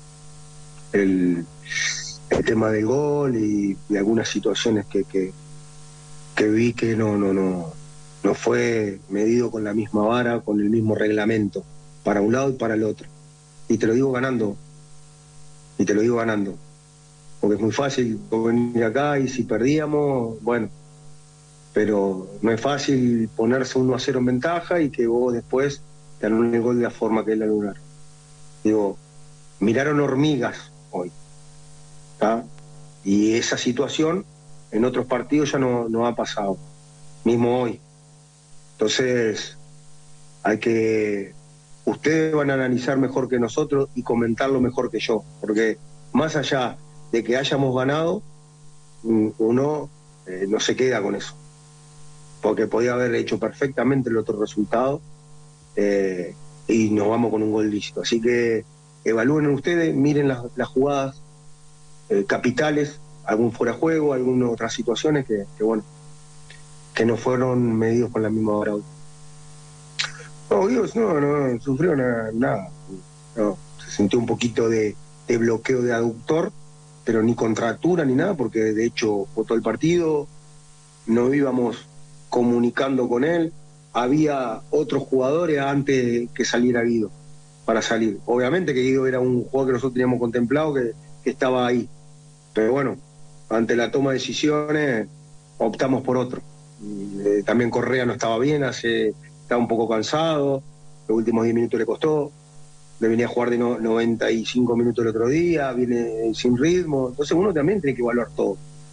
el, el tema del gol y, y algunas situaciones que, que, que vi que no, no, no. no fue medido con la misma vara, con el mismo reglamento, para un lado y para el otro. Y te lo digo ganando, y te lo digo ganando, porque es muy fácil venir acá y si perdíamos, bueno, pero no es fácil ponerse uno a cero en ventaja y que vos después te anulen el gol de la forma que es el anular. Digo, miraron hormigas hoy, ¿tá? Y esa situación en otros partidos ya no, no ha pasado, mismo hoy. Entonces, hay que... Ustedes van a analizar mejor que nosotros y comentarlo mejor que yo, porque más allá de que hayamos ganado, uno eh, no se queda con eso, porque podía haber hecho perfectamente el otro resultado eh, y nos vamos con un gol lícito. Así que evalúen ustedes, miren las, las jugadas eh, capitales, algún fuera de juego, algunas otras situaciones que, que bueno, que no fueron medidos con la misma vara. No, Dios, no, no, sufrió nada, nada. No, se sintió un poquito de, de bloqueo de aductor, pero ni contractura ni nada, porque de hecho fue todo el partido, no íbamos comunicando con él, había otros jugadores antes que saliera Guido, para salir. Obviamente que Guido era un jugador que nosotros teníamos contemplado, que, que estaba ahí, pero bueno, ante la toma de decisiones optamos por otro. Y, eh, también Correa no estaba bien, hace, estaba un poco cansado, los últimos diez minutos le costó, le venía a jugar de no, noventa y cinco minutos el otro día, viene sin ritmo, entonces uno también tiene que evaluar todo.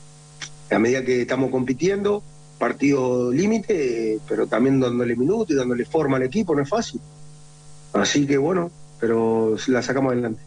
A medida que estamos compitiendo, partido límite, eh, pero también dándole minutos y dándole forma al equipo, no es fácil. Así que bueno, pero la sacamos adelante.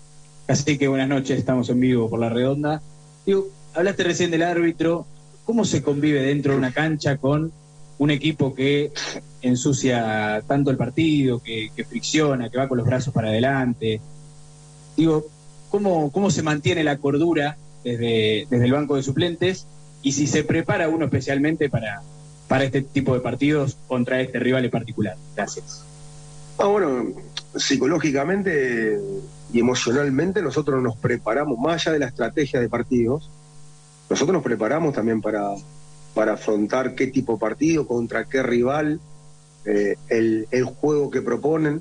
Así que buenas noches, estamos en vivo por La Redonda. Digo, hablaste recién del árbitro, ¿cómo se convive dentro de una cancha con un equipo que ensucia tanto el partido, que, que fricciona, que va con los brazos para adelante? Digo, ¿cómo, cómo se mantiene la cordura desde, desde el banco de suplentes? Y si se prepara uno especialmente para, para este tipo de partidos contra este rival en particular. Gracias. Ah, bueno, psicológicamente y emocionalmente nosotros nos preparamos, más allá de la estrategia de partidos, nosotros nos preparamos también para, para afrontar qué tipo de partido, contra qué rival, eh, el, el juego que proponen.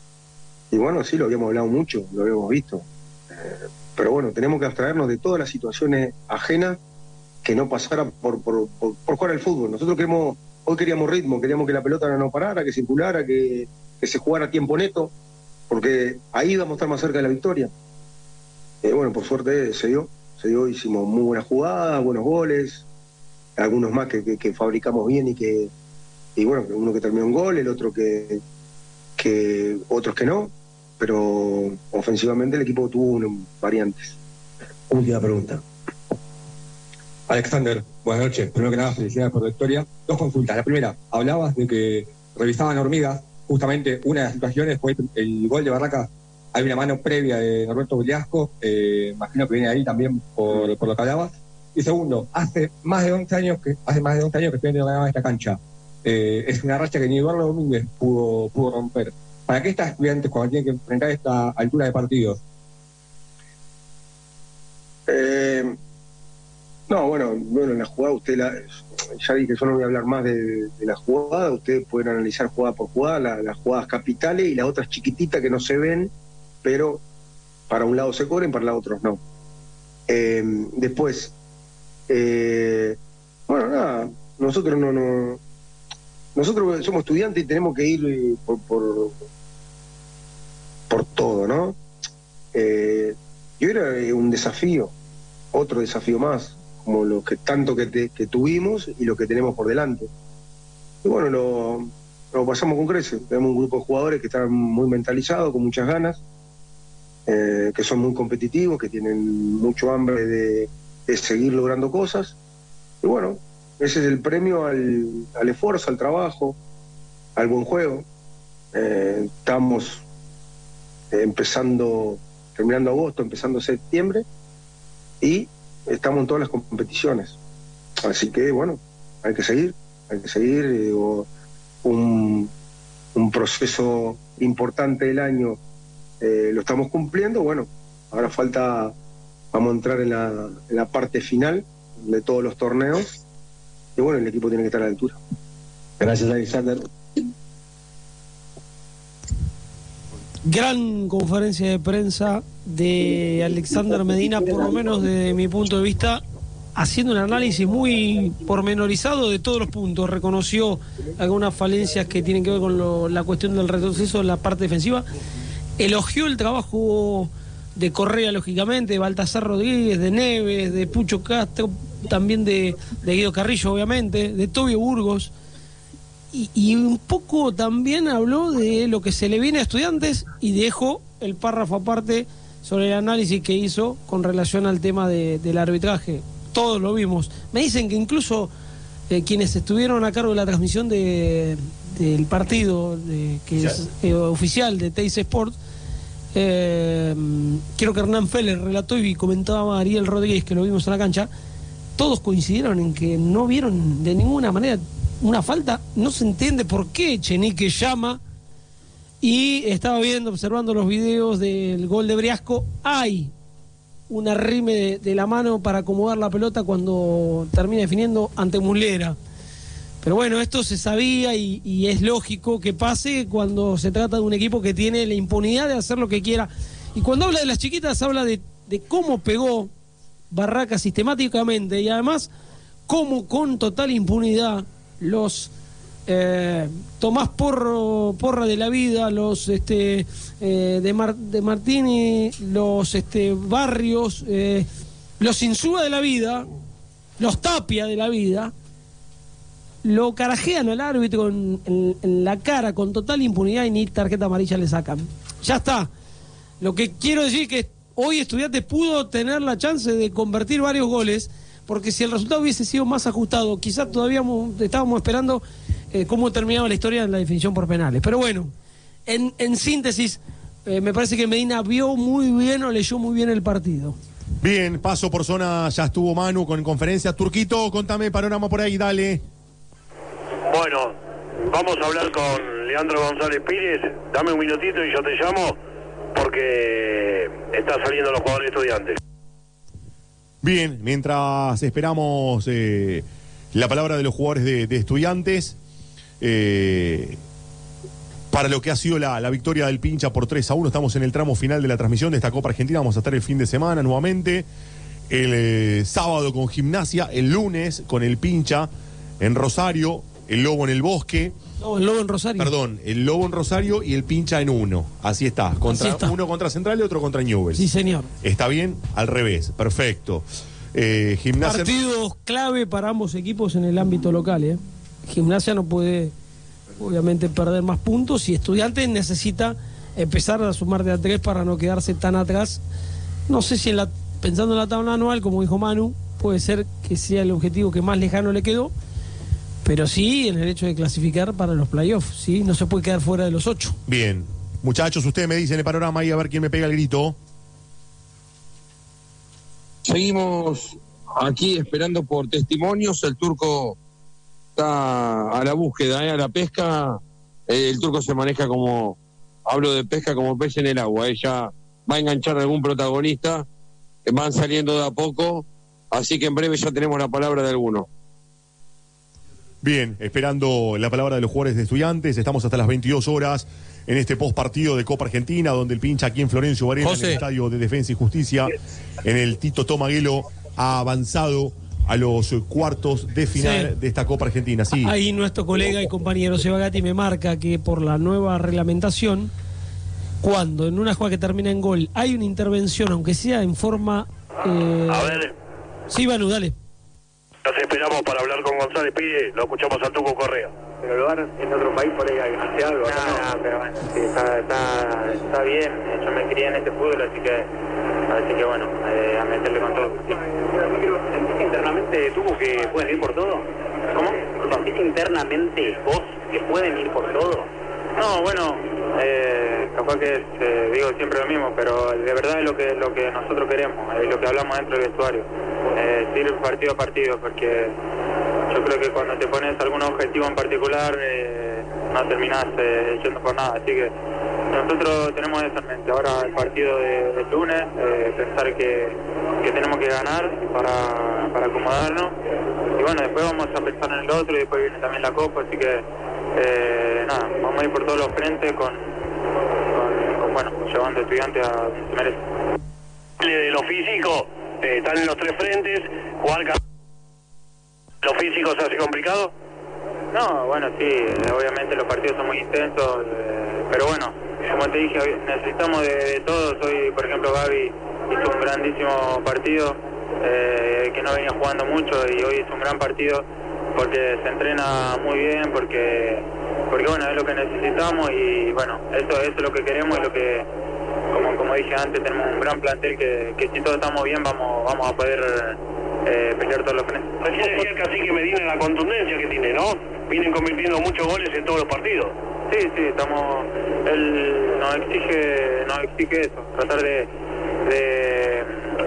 Y bueno, sí, lo habíamos hablado mucho, lo habíamos visto. Eh, pero bueno, tenemos que abstraernos de todas las situaciones ajenas que no pasara por, por, por, por jugar al fútbol. Nosotros queremos, hoy queríamos ritmo, queríamos que la pelota no parara, que circulara, que, que se jugara a tiempo neto, porque ahí vamos a estar más cerca de la victoria. Eh, bueno, por suerte se dio, se dio, hicimos muy buenas jugadas, buenos goles, algunos más que, que, que fabricamos bien y que, y bueno, uno que terminó un gol, el otro que, que otros que no, pero ofensivamente el equipo tuvo unas variantes. Última pregunta. Alexander, buenas noches. Primero que nada, felicidades por la victoria. Dos consultas. La primera, hablabas de que revisaban hormigas. Justamente una de las situaciones fue el gol de Barracas. Hay una mano previa de Norberto Villasco. Eh, imagino que viene ahí también por, por lo que hablabas. Y segundo, hace más de once años que hace más de once años que Estudiantes no ganaba esta cancha. Eh, es una racha que ni Eduardo Domínguez pudo, pudo romper. ¿Para qué está Estudiantes cuando tiene que enfrentar esta altura de partidos? Eh... No, bueno, bueno, en la jugada usted, la, ya dije, yo no voy a hablar más de, de la jugada, ustedes pueden analizar jugada por jugada, la, las jugadas capitales y las otras chiquititas que no se ven, pero para un lado se cobran, para los otros no. Eh, después, eh, bueno, nada, nosotros no, no, nosotros somos estudiantes y tenemos que ir por, por, por todo, ¿no? Eh, y era un desafío, otro desafío más, como lo que tanto que, te, que tuvimos y lo que tenemos por delante. Y bueno, lo, lo pasamos con creces. Tenemos un grupo de jugadores que están muy mentalizados, con muchas ganas, eh, que son muy competitivos, que tienen mucho hambre de, de seguir logrando cosas. Y bueno, ese es el premio al, al esfuerzo, al trabajo, al buen juego. Eh, estamos empezando, terminando agosto, empezando septiembre, y estamos en todas las competiciones. Así que, bueno, hay que seguir, hay que seguir. Eh, un, un proceso importante del año eh, lo estamos cumpliendo. Bueno, ahora falta, vamos a entrar en la, en la parte final de todos los torneos. Y bueno, el equipo tiene que estar a la altura. Gracias, Alexander. Gran conferencia de prensa de Alexander Medina, por lo menos desde mi punto de vista, haciendo un análisis muy pormenorizado de todos los puntos. Reconoció algunas falencias que tienen que ver con lo, la cuestión del retroceso en la parte defensiva. Elogió el trabajo de Correa, lógicamente, de Baltasar Rodríguez, de Neves, de Pucho Castro, también de, de Guido Carrillo, obviamente, de Tobio Burgos. Y, y un poco también habló de lo que se le viene a Estudiantes y dejó el párrafo aparte sobre el análisis que hizo con relación al tema de, del arbitraje. Todos lo vimos. Me dicen que incluso eh, quienes estuvieron a cargo de la transmisión de, del partido, de, que es eh, oficial de Teis Sports, eh, creo que Hernán Feller relató y comentaba a Ariel Rodríguez, que lo vimos en la cancha, todos coincidieron en que no vieron de ninguna manera una falta. No se entiende por qué Echenique llama. Y estaba viendo, observando los videos del gol de Briasco. Hay un arrime de, de la mano para acomodar la pelota cuando termina definiendo ante Muslera. Pero bueno, esto se sabía y, y es lógico que pase cuando se trata de un equipo que tiene la impunidad de hacer lo que quiera. Y cuando habla de las chiquitas, habla de, de cómo pegó Barracas sistemáticamente y además cómo con total impunidad los eh, Tomás Porro, Porra de la vida, los este, eh, de, Mar, de Martini, los este, Barrios, eh, los Insúa de la vida, los Tapia de la vida, lo carajean al árbitro en, en, en la cara con total impunidad y ni tarjeta amarilla le sacan. Ya está. Lo que quiero decir es que hoy Estudiantes pudo tener la chance de convertir varios goles, porque si el resultado hubiese sido más ajustado, quizás todavía estábamos esperando eh, cómo terminaba la historia en la definición por penales. Pero bueno, en, en síntesis, eh, me parece que Medina vio muy bien o leyó muy bien el partido. Bien, paso por zona, ya estuvo Manu con conferencia. Turquito, contame panorama por ahí, dale. Bueno, vamos a hablar con Leandro González Pires. Dame un minutito y yo te llamo porque están saliendo los jugadores Estudiantes. Bien, mientras esperamos eh, la palabra de los jugadores de, de Estudiantes eh, para lo que ha sido la, la victoria del Pincha por tres a uno, estamos en el tramo final de la transmisión de esta Copa Argentina. Vamos a estar el fin de semana nuevamente, el eh, sábado con Gimnasia, el lunes con el Pincha en Rosario, el Lobo en el Bosque. No, el Lobo en Rosario. Perdón, el Lobo en Rosario y el Pincha en uno. Así está. Contra, Así está. Uno contra Central y otro contra Newell's. Sí, señor. ¿Está bien? Al revés. Perfecto. Eh, Gimnasia... Partidos clave para ambos equipos en el ámbito local. ¿eh? Gimnasia no puede, obviamente, perder más puntos y Estudiantes necesita empezar a sumar de a tres para no quedarse tan atrás. No sé si en la, pensando en la tabla anual, como dijo Manu, puede ser que sea el objetivo que más lejano le quedó. Pero sí, en el hecho de clasificar para los playoffs, ¿sí? No se puede quedar fuera de los ocho. Bien. Muchachos, ustedes me dicen el panorama ahí a ver quién me pega el grito. Seguimos aquí esperando por testimonios. El Turco está a la búsqueda, ¿eh? A la pesca. El Turco se maneja como, hablo de pesca como pez en el agua. Ella va a enganchar a algún protagonista. Van saliendo de a poco. Así que en breve ya tenemos la palabra de alguno. Bien, esperando la palabra de los jugadores de Estudiantes. Estamos hasta las veintidós horas en este post partido de Copa Argentina, donde el Pincha aquí en Florencio Varela, en el Estadio de Defensa y Justicia, en el Tito Tomaguelo, ha avanzado a los cuartos de final Sí. de esta Copa Argentina. Sí. Ahí nuestro colega y compañero Seba Gatti me marca que por la nueva reglamentación, cuando en una jugada que termina en gol hay una intervención, aunque sea en forma... Eh... A ver. Sí, Manu, dale. Nos esperamos para hablar con González Pires, lo escuchamos al Tuco Correa. Pero lo van en otro país por ahí hace algo. No, no, pero bueno, sí, está, está, está bien. Yo me crié en este fútbol, así que, así que bueno, eh, a meterle con todo. Sí. ¿Sentís internamente, Tuco, que pueden ir por todo? ¿Cómo? ¿Sentís internamente vos que pueden ir por todo? No, bueno, eh, capaz que es, eh, digo siempre lo mismo, pero de verdad es lo que lo que nosotros queremos, es lo que hablamos dentro del vestuario, eh, ir partido a partido, porque yo creo que cuando te pones algún objetivo en particular eh, no terminás eh, yendo por nada, así que nosotros tenemos eso en mente. Ahora el partido de, del lunes, eh, pensar que, que tenemos que ganar para, para acomodarnos, y bueno, después vamos a pensar en el otro y después viene también la Copa, así que Eh, nada, vamos a ir por todos los frentes con, con, con bueno, llevando estudiantes a donde se merece. De lo físico, eh, están en los tres frentes, jugar ca- ¿lo físico se hace complicado? No, bueno, sí, eh, obviamente los partidos son muy intensos, eh, pero bueno, como te dije, necesitamos de, de todos. Hoy, por ejemplo, Gaby hizo un grandísimo partido, eh, que no venía jugando mucho, y hoy hizo un gran partido porque se entrena muy bien, porque porque bueno, es lo que necesitamos, y bueno, eso, eso es lo que queremos, y lo que, como como dije antes, tenemos un gran plantel que, que si todos estamos bien vamos vamos a poder eh, pelear todos los frentes. Recién decía el Cacique Medina la contundencia que tiene, ¿no? Vienen convirtiendo muchos goles en todos los partidos. Sí, sí, estamos, él nos exige, nos exige eso, tratar de, de,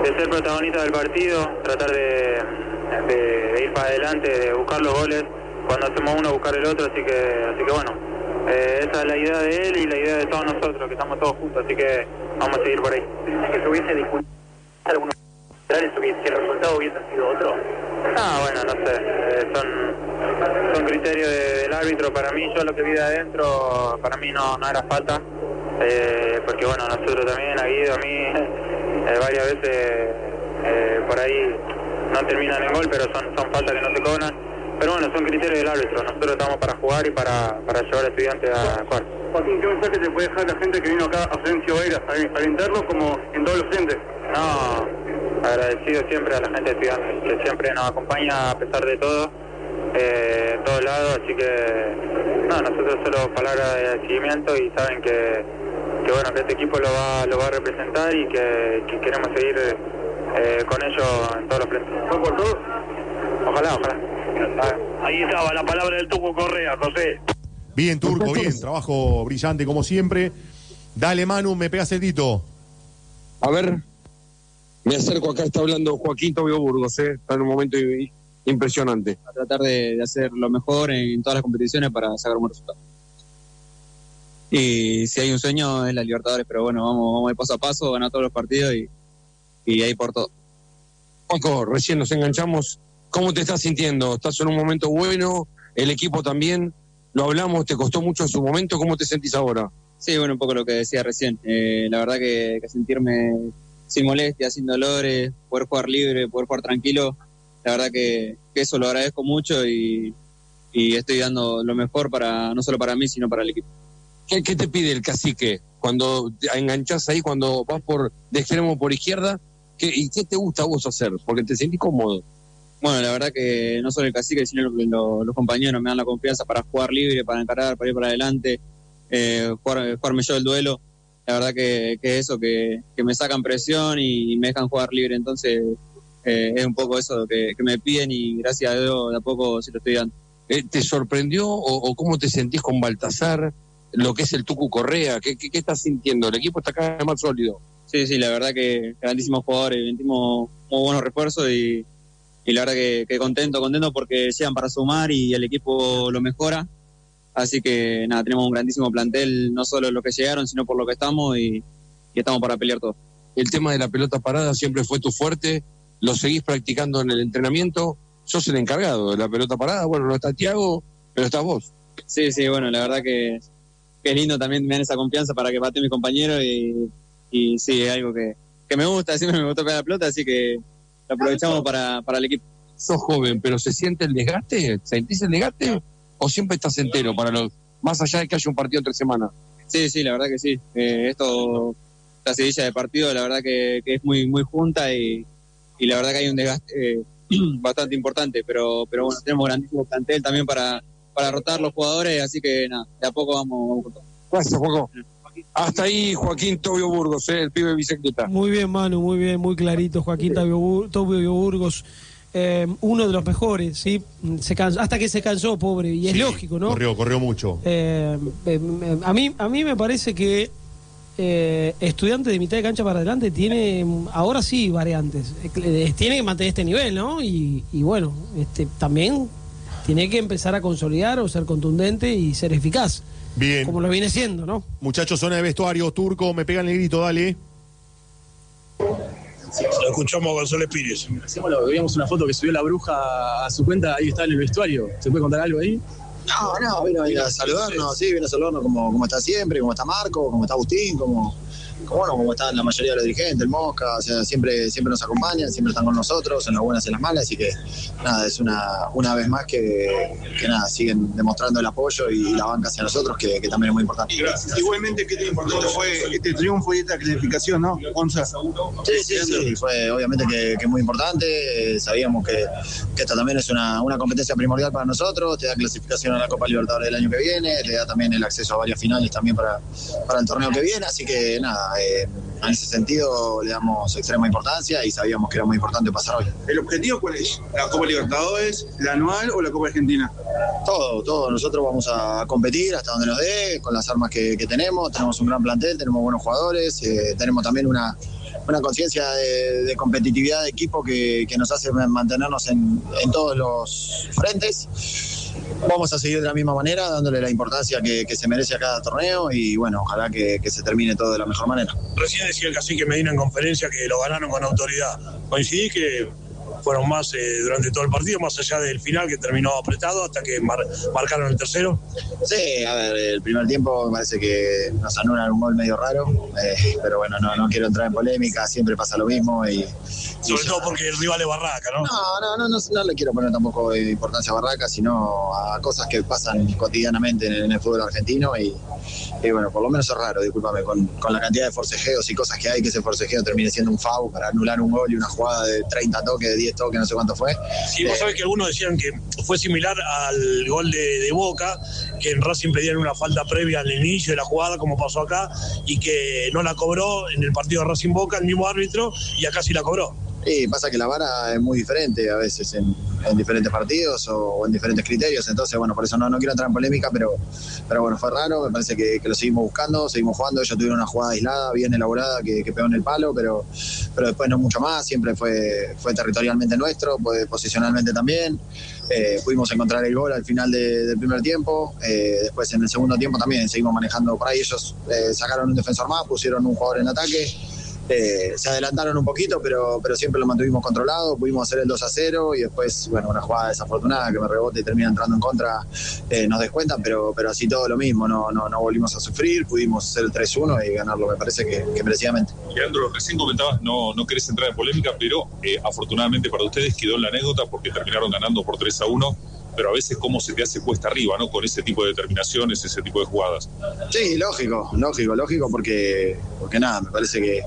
de ser protagonista del partido, tratar de, de, de ir para adelante, de buscar los goles, cuando hacemos uno buscar el otro, así que, así que bueno, eh, esa es la idea de él y la idea de todos nosotros, que estamos todos juntos, así que vamos a seguir por ahí. ¿Pensás que se hubiese discutido algunos si el resultado hubiese sido otro? Ah, bueno, no sé, eh, son, son criterios de, del árbitro. Para mí, yo lo que vi de adentro, para mí no, no era falta, eh, porque bueno, nosotros también, a Guido, a mí, eh, varias veces eh, por ahí no terminan en gol, pero son, son faltas que no se cobran. Pero bueno, son criterios del árbitro, nosotros estamos para jugar y para, para llevar a Estudiantes a jugar. Joaquín, ¿qué mensaje te puede dejar la gente que vino acá a Florencio Vargas, al interno como en todos los frentes? No, agradecido siempre a la gente de Estudiantes, que siempre nos acompaña a pesar de todo, eh, en todos lados, así que no, nosotros solo palabras de seguimiento y saben que, que bueno, que este equipo lo va, lo va a representar y que, que queremos seguir eh, con ellos en todos los frentes. ¿Fue por todos? Ojalá, ojalá. Ahí estaba la palabra del Tucu Correa, José. Bien, Turco, bien, trabajo brillante como siempre. Dale, Manu, me pegas el dito. A ver, me acerco acá, está hablando Joaquín Tobio Burgos, ¿eh? Está en un momento impresionante. A tratar de, de hacer lo mejor en todas las competiciones para sacar un buen resultado. Y si hay un sueño es la Libertadores, pero bueno, vamos, vamos de paso a paso, ganar todos los partidos y, y ahí por todo. Juaco, recién nos enganchamos. ¿Cómo te estás sintiendo? ¿Estás en un momento bueno? ¿El equipo también? Lo hablamos, ¿te costó mucho en su momento? ¿Cómo te sentís ahora? Sí, bueno, un poco lo que decía recién. Eh, la verdad que, que sentirme sin molestia, sin dolores, poder jugar libre, poder jugar tranquilo, la verdad que, que eso lo agradezco mucho y, y estoy dando lo mejor para no solo para mí, sino para el equipo. ¿Qué, qué te pide el cacique cuando te enganchás ahí, cuando vas por de extremo por izquierda? ¿Qué, ¿Y qué te gusta a vos hacer? Porque te sentís cómodo. Bueno, la verdad que no solo el cacique, sino los, los, los compañeros me dan la confianza para jugar libre, para encarar, para ir para adelante, eh, jugar, jugarme yo el duelo. La verdad que, que eso, que, que me sacan presión y me dejan jugar libre. Entonces eh, es un poco eso que, que me piden y gracias a Dios de a poco se lo estoy dando. Eh, ¿Te sorprendió o, o cómo te sentís con Baltasar, lo que es el Tucu Correa? ¿Qué, qué, qué estás sintiendo? El equipo está cada vez más sólido. Sí, sí, la verdad que grandísimos jugadores, vendimos muy buenos refuerzos y... Y la verdad que, que contento, contento porque llegan para sumar y el equipo lo mejora. Así que nada, tenemos un grandísimo plantel, no solo lo que llegaron, sino por lo que estamos y, y estamos para pelear todo. El tema de la pelota parada siempre fue tu fuerte, lo seguís practicando en el entrenamiento, sos el encargado de la pelota parada, bueno, no está Thiago, pero estás vos. Sí, sí, bueno, la verdad que, que es lindo también me dan esa confianza para que bate mi compañero y, y sí, es algo que, que me gusta, siempre me gusta pegar la pelota, así que lo aprovechamos para, para el equipo. Sos joven, pero ¿se siente el desgaste? ¿Sentís el desgaste? ¿O siempre estás entero para los, más allá de que haya un partido entre semana? Sí, sí, la verdad que sí. Eh, esto, la seguidilla de partido, la verdad que, que es muy muy junta y, y la verdad que hay un desgaste eh, bastante importante, pero pero bueno, tenemos grandísimo plantel también para, para rotar los jugadores, así que nada, de a poco vamos, vamos con todo. Gracias, Juaco. Hasta ahí Joaquín Tobio Burgos, ¿eh? El pibe de bicicleta. Muy bien, Manu, muy bien, muy clarito. Joaquín Tobio, Tobio Burgos, eh, uno de los mejores, ¿sí? Se cansó, hasta que se cansó, pobre, y es sí, lógico, ¿no? Corrió, corrió mucho. Eh, eh, a, mí, a mí me parece que eh, Estudiante de mitad de cancha para adelante tiene, ahora sí, variantes. Eh, tiene que mantener este nivel, ¿no? Y, y bueno, este también tiene que empezar a consolidar o ser contundente y ser eficaz. Bien. Como lo viene siendo, ¿no? Muchachos, zona de vestuario, Turco, me pegan el grito, dale. Lo escuchamos a González Pires. Veíamos una foto que subió la bruja a su cuenta, ahí está en el vestuario. ¿Se puede contar algo ahí? No, no, vino a ir a saludarnos, sí, vino a saludarnos como, como está siempre, como está Marco, como está Agustín, como, como, bueno, como están la mayoría de los dirigentes, el Mosca, o sea, siempre, siempre nos acompañan, siempre están con nosotros, en las buenas y en las malas, así que nada, es una, una vez más que, que nada, siguen demostrando el apoyo y la banca hacia nosotros, que, que también es muy importante. Igualmente, ¿qué tan importante fue este triunfo y esta clasificación, no? once. Sí, sí, sí, fue obviamente que, que es muy importante, eh, sabíamos que, que esta también es una, una competencia primordial para nosotros, te da clasificación a la Copa Libertadores del año que viene, te da también el acceso a varias finales también para, para el torneo que viene, así que nada, eh, en ese sentido le damos extrema importancia y sabíamos que era muy importante pasar hoy. ¿El objetivo cuál es? ¿La Copa Libertadores, la anual o la Copa Argentina? Todo, todo. Nosotros vamos a competir hasta donde nos dé, con las armas que, que tenemos. Tenemos un gran plantel, tenemos buenos jugadores, eh, tenemos también una, una conciencia de, de competitividad de equipo que, que nos hace mantenernos en, en todos los frentes. Vamos a seguir de la misma manera, dándole la importancia que, que se merece a cada torneo y bueno, ojalá que, que se termine todo de la mejor manera. Recién decía el cacique Medina en conferencia que lo ganaron con autoridad. Coincidí que fueron más eh, durante todo el partido, más allá del final que terminó apretado hasta que mar, marcaron el tercero. Sí, a ver, el primer tiempo me parece que nos anulan un gol medio raro, eh, pero bueno, no, no quiero entrar en polémica, siempre pasa lo mismo y... Sobre y todo porque el rival es Barraca, ¿no? No, no, no, no, no le quiero poner tampoco importancia a Barraca, sino a cosas que pasan cotidianamente en, en el fútbol argentino y, y bueno, por lo menos es raro, discúlpame, con, con la cantidad de forcejeos y cosas que hay, que ese forcejeo termine siendo un foul para anular un gol y una jugada de treinta toques, de diez toques, no sé cuánto fue. Sí, vos eh, sabés que algunos decían que fue similar al gol de, de Boca, que en Racing pedían una falta previa al inicio de la jugada, como pasó acá, y que no la cobró en el partido de Racing Boca el mismo árbitro, y acá sí la cobró. Sí, pasa que la vara es muy diferente a veces en, en diferentes partidos o, o en diferentes criterios, entonces bueno, por eso no, no quiero entrar en polémica, pero, pero bueno, fue raro, me parece que, que lo seguimos buscando, seguimos jugando, ellos tuvieron una jugada aislada, bien elaborada, que, que pegó en el palo, pero, pero después no mucho más, siempre fue, fue territorialmente nuestro, pues, posicionalmente también, eh, pudimos encontrar el gol al final de, del primer tiempo, eh, después en el segundo tiempo también seguimos manejando por ahí, ellos eh, sacaron un defensor más, pusieron un jugador en ataque. Eh, se adelantaron un poquito, pero, pero siempre lo mantuvimos controlado, pudimos hacer el dos a cero y después, bueno, una jugada desafortunada que me rebota y termina entrando en contra, eh, nos descuentan, pero, pero así todo lo mismo, no, no, no volvimos a sufrir, pudimos hacer el tres uno y ganarlo, me parece que, que merecidamente. Leandro, recién comentabas, no, no querés entrar en polémica, pero eh, afortunadamente para ustedes quedó en la anécdota porque terminaron ganando por tres a uno, pero a veces cómo se te hace cuesta arriba, ¿no? Con ese tipo de determinaciones, ese tipo de jugadas. Sí, lógico, lógico, lógico, porque, porque nada, me parece que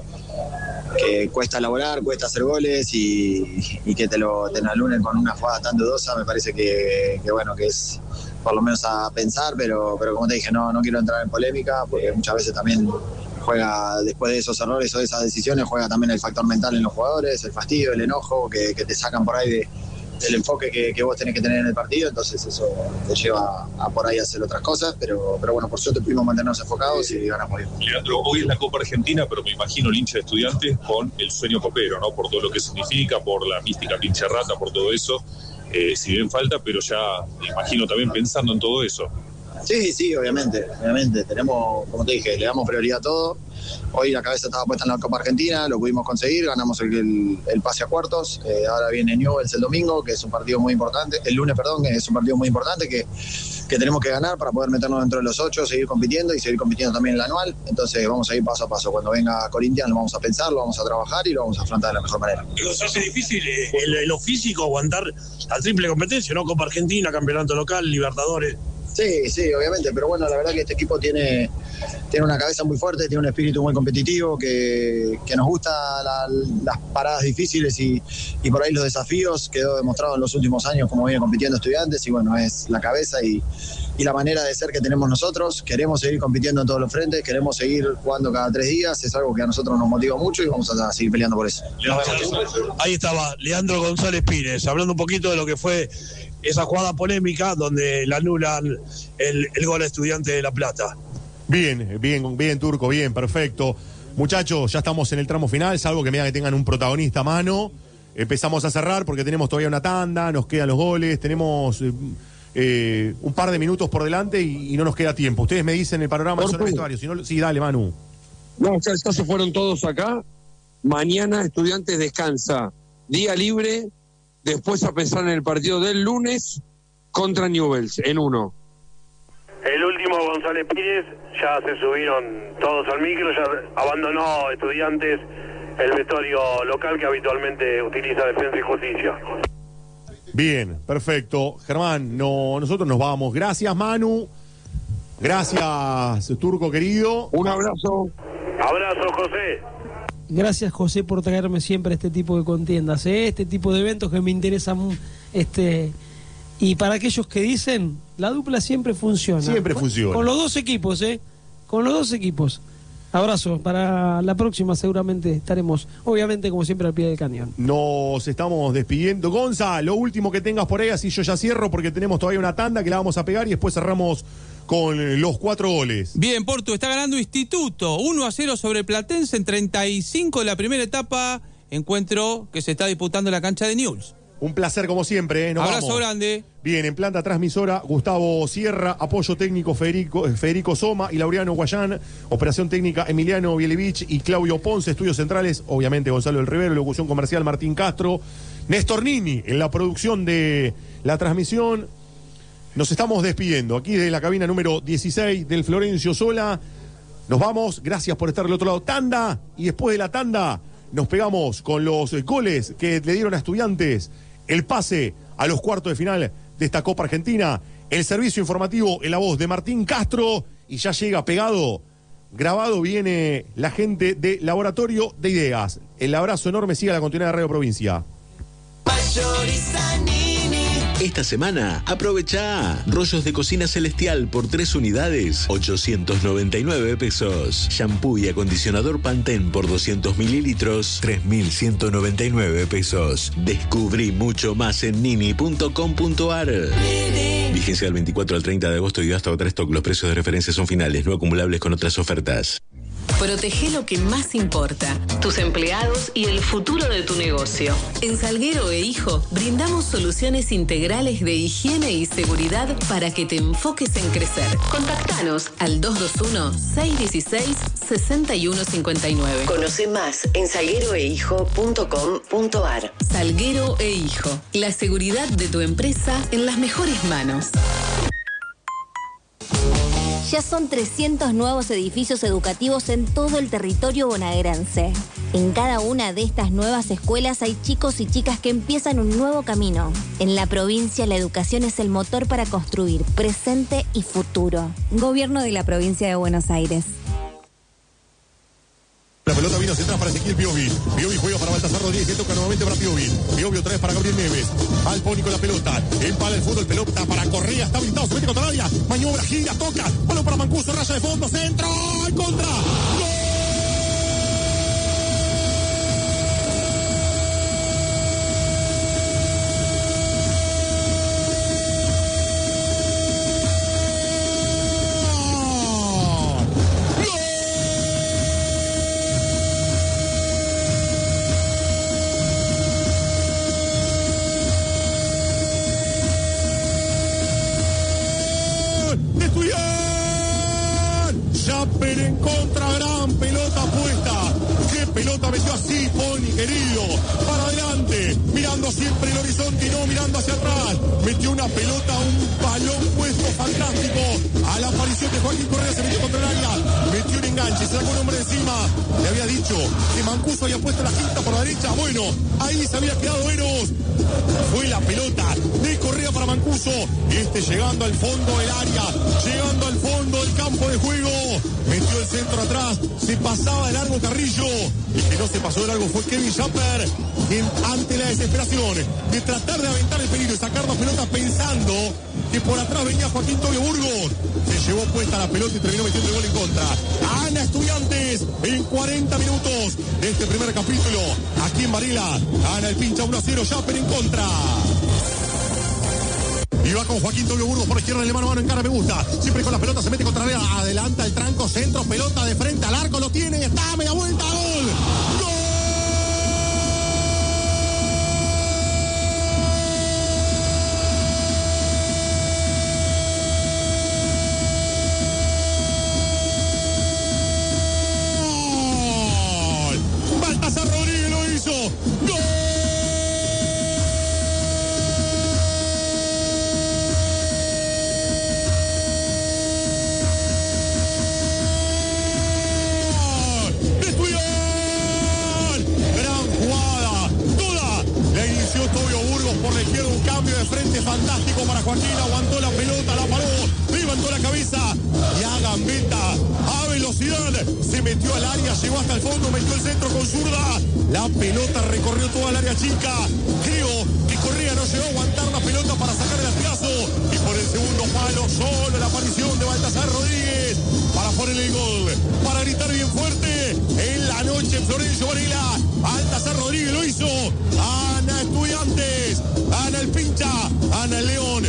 que cuesta elaborar, cuesta hacer goles y, y que te lo, te lo alunen con una jugada tan dudosa, me parece que, que bueno, que es por lo menos a pensar, pero, pero como te dije, no, no quiero entrar en polémica, porque muchas veces también juega, después de esos errores o de esas decisiones, juega también el factor mental en los jugadores, el fastidio, el enojo, que, que te sacan por ahí de, del enfoque que, que vos tenés que tener en el partido, entonces eso te lleva a, a por ahí hacer otras cosas, pero, pero bueno, por suerte pudimos mantenernos enfocados y ganamos bien. Leandro, hoy es la Copa Argentina, pero me imagino el hincha de Estudiantes con el sueño copero, ¿no? Por todo lo que significa, por la mística pinche rata, por todo eso, eh, si bien falta, pero ya me imagino también pensando en todo eso. Sí, sí, obviamente, obviamente, tenemos, como te dije, le damos prioridad a todo. Hoy la cabeza estaba puesta en la Copa Argentina, lo pudimos conseguir, ganamos el, el, el pase a cuartos, eh, ahora viene Newell's el domingo, que es un partido muy importante, el lunes, perdón, que es un partido muy importante que, que tenemos que ganar para poder meternos dentro de los ocho, seguir compitiendo y seguir compitiendo también en el anual, entonces vamos a ir paso a paso, cuando venga Corinthians lo vamos a pensar, lo vamos a trabajar y lo vamos a afrontar de la mejor manera. Se hace difícil eh, en, en lo físico aguantar la triple competencia, ¿no? Copa Argentina, Campeonato Local, Libertadores. Sí, sí, obviamente, pero bueno, la verdad que este equipo tiene, tiene una cabeza muy fuerte, tiene un espíritu muy competitivo, que, que nos gusta la, las paradas difíciles y, y por ahí los desafíos, quedó demostrado en los últimos años como viene compitiendo Estudiantes y bueno, es la cabeza y, y la manera de ser que tenemos nosotros, queremos seguir compitiendo en todos los frentes, queremos seguir jugando cada tres días, es algo que a nosotros nos motiva mucho y vamos a seguir peleando por eso. Ahí estaba Leandro González Pires, hablando un poquito de lo que fue esa jugada polémica donde le anulan el, el gol a Estudiante de La Plata. Bien, bien, bien, Turco, bien, perfecto. Muchachos, ya estamos en el tramo final, salvo que me digan que tengan un protagonista a mano. Empezamos a cerrar porque tenemos todavía una tanda, nos quedan los goles, tenemos eh, un par de minutos por delante y, y no nos queda tiempo. Ustedes me dicen el panorama del vestuario. Si no, sí, dale, Manu. No, ya, ya se fueron todos acá. Mañana Estudiantes descansa. Día libre. Después a pensar en el partido del lunes contra Newell's, en uno. El último, González Pires, ya se subieron todos al micro, ya abandonó Estudiantes el vestuario local que habitualmente utiliza Defensa y Justicia. Bien, perfecto. Germán, no, nosotros nos vamos. Gracias, Manu. Gracias, Turco querido. Un abrazo. Abrazo, José. Gracias, José, por traerme siempre este tipo de contiendas, ¿eh? Este tipo de eventos que me interesan. Este, y para aquellos que dicen, la dupla siempre funciona. Siempre funciona. Con los dos equipos, ¿eh? Con los dos equipos. Abrazo. Para la próxima seguramente estaremos, obviamente, como siempre, al pie del cañón. Nos estamos despidiendo. Gonza, lo último que tengas por ahí, así yo ya cierro, porque tenemos todavía una tanda que la vamos a pegar y después cerramos con los cuatro goles. Bien, Portu, está ganando Instituto. uno a cero sobre Platense en treinta y cinco de la primera etapa. Encuentro que se está disputando en la cancha de Newell's. Un placer como siempre, ¿eh? Nos Abrazo vamos. grande. Bien, en planta transmisora, Gustavo Sierra, apoyo técnico Federico, Federico Soma y Laureano Guayán, operación técnica Emiliano Bielevich y Claudio Ponce, estudios centrales, obviamente Gonzalo del Rivero, locución comercial Martín Castro, Néstor Nini en la producción de la transmisión. Nos estamos despidiendo aquí de la cabina número dieciséis del Florencio Sola. Nos vamos, gracias por estar del otro lado. Tanda, y después de la tanda nos pegamos con los goles que le dieron a Estudiantes, el pase a los cuartos de final de esta Copa Argentina, el servicio informativo en la voz de Martín Castro, y ya llega pegado, grabado, viene la gente de Laboratorio de Ideas. El abrazo enorme, siga la continuidad de Radio Provincia. Esta semana, aprovecha rollos de cocina celestial por tres unidades, ochocientos noventa y nueve pesos. Shampoo y acondicionador Pantene por doscientos mililitros, tres mil ciento noventa y nueve pesos. Descubrí mucho más en nini punto com punto ar. Vigencia del veinticuatro al treinta de agosto y hasta otra stock. Los precios de referencia son finales, no acumulables con otras ofertas. Protege lo que más importa, tus empleados y el futuro de tu negocio. En Salguero e Hijo brindamos soluciones integrales de higiene y seguridad para que te enfoques en crecer. Contactanos al dos dos uno, seis uno seis, seis uno cinco nueve. Conoce más en salguero e hijo punto com punto ar. Salguero e Hijo, la seguridad de tu empresa en las mejores manos. Ya son trescientos nuevos edificios educativos en todo el territorio bonaerense. En cada una de estas nuevas escuelas hay chicos y chicas que empiezan un nuevo camino. En la provincia, la educación es el motor para construir presente y futuro. Gobierno de la Provincia de Buenos Aires. La pelota vino central para Ezequiel Piovi. Piovi juega para Baltasar Rodríguez, que toca nuevamente para Piovi. Piovi otra vez para Gabriel Neves. Al Poni con la pelota. Empala el fútbol, pelota para Correa. Está habilitado, se mete contra el área. Maniobra, gira, toca. Balón para Mancuso, raya de fondo, centro. En contra. ¡Gol! Chaper en contra, gran pelota puesta. Qué pelota metió así, Poni, querido. Para adelante, mirando siempre el horizonte y no mirando hacia atrás. Metió una pelota, un balón puesto fantástico. A la aparición de Joaquín Correa, se metió contra el área. Metió un enganche, se sacó un hombre encima. Le había dicho que Mancuso había puesto la quinta por la derecha. Bueno, ahí se había quedado Eros. Fue la pelota de Correa para Mancuso. Este llegando al fondo del área, llegando al fondo del campo de juego. Metió el centro atrás, se pasaba de largo Carrillo. Y que no se pasó de largo fue Kevin Chaper, quien ante la desesperación de tratar de aventar el peligro y sacar las pelotas pensando que por atrás venía Joaquín Tobio Burgos. Se llevó puesta la pelota y terminó metiendo el gol en contra. Gana Estudiantes en cuarenta minutos de este primer capítulo. Aquí en Varela, gana el pincha uno a cero, Chaper en contra. Y va con Joaquín Tobio Burgos por la izquierda, de mano a mano en cara, me gusta. Siempre con la pelota, se mete contra la área, adelanta el tranco, centro, pelota de frente al arco, lo tiene y está, media vuelta, gol. ¡Gol! Baltasar Rodríguez lo hizo. ¡Gol! Tobio Burgos por la izquierda, un cambio de frente fantástico para Joaquín, aguantó la pelota, la paró, levantó la cabeza y a gambeta, a velocidad, se metió al área, llegó hasta el fondo, metió el centro con zurda, la pelota recorrió toda el área chica, creo que Correa no llegó a aguantar la pelota para sacar el aspiazo y por el segundo palo, solo la aparición de Baltasar Rodríguez para para poner el gol, para gritar bien fuerte en la noche en Florencio Varela. Baltasar Rodríguez lo hizo. Ana Estudiantes, Ana el Pincha, Ana el León.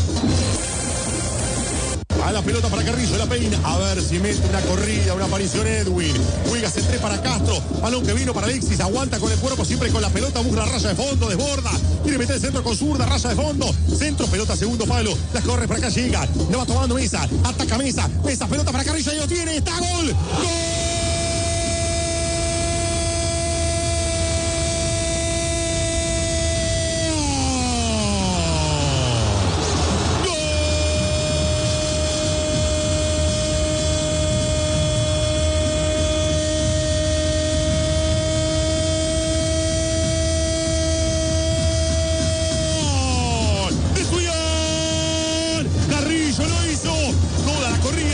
A la pelota para Carrillo, la peina. A ver si mete una corrida, una aparición Edwin. Juega C tres para Castro. Balón que vino para Alexis. Aguanta con el cuerpo, siempre con la pelota. Busca la raya de fondo, desborda. Quiere meter el centro con zurda, raya de fondo. Centro, pelota, segundo palo. La corre para acá, llega. Le va tomando Mesa. Ataca Mesa. Mesa, pelota para Carrillo. Ahí lo tiene. Está gol. ¡Gol!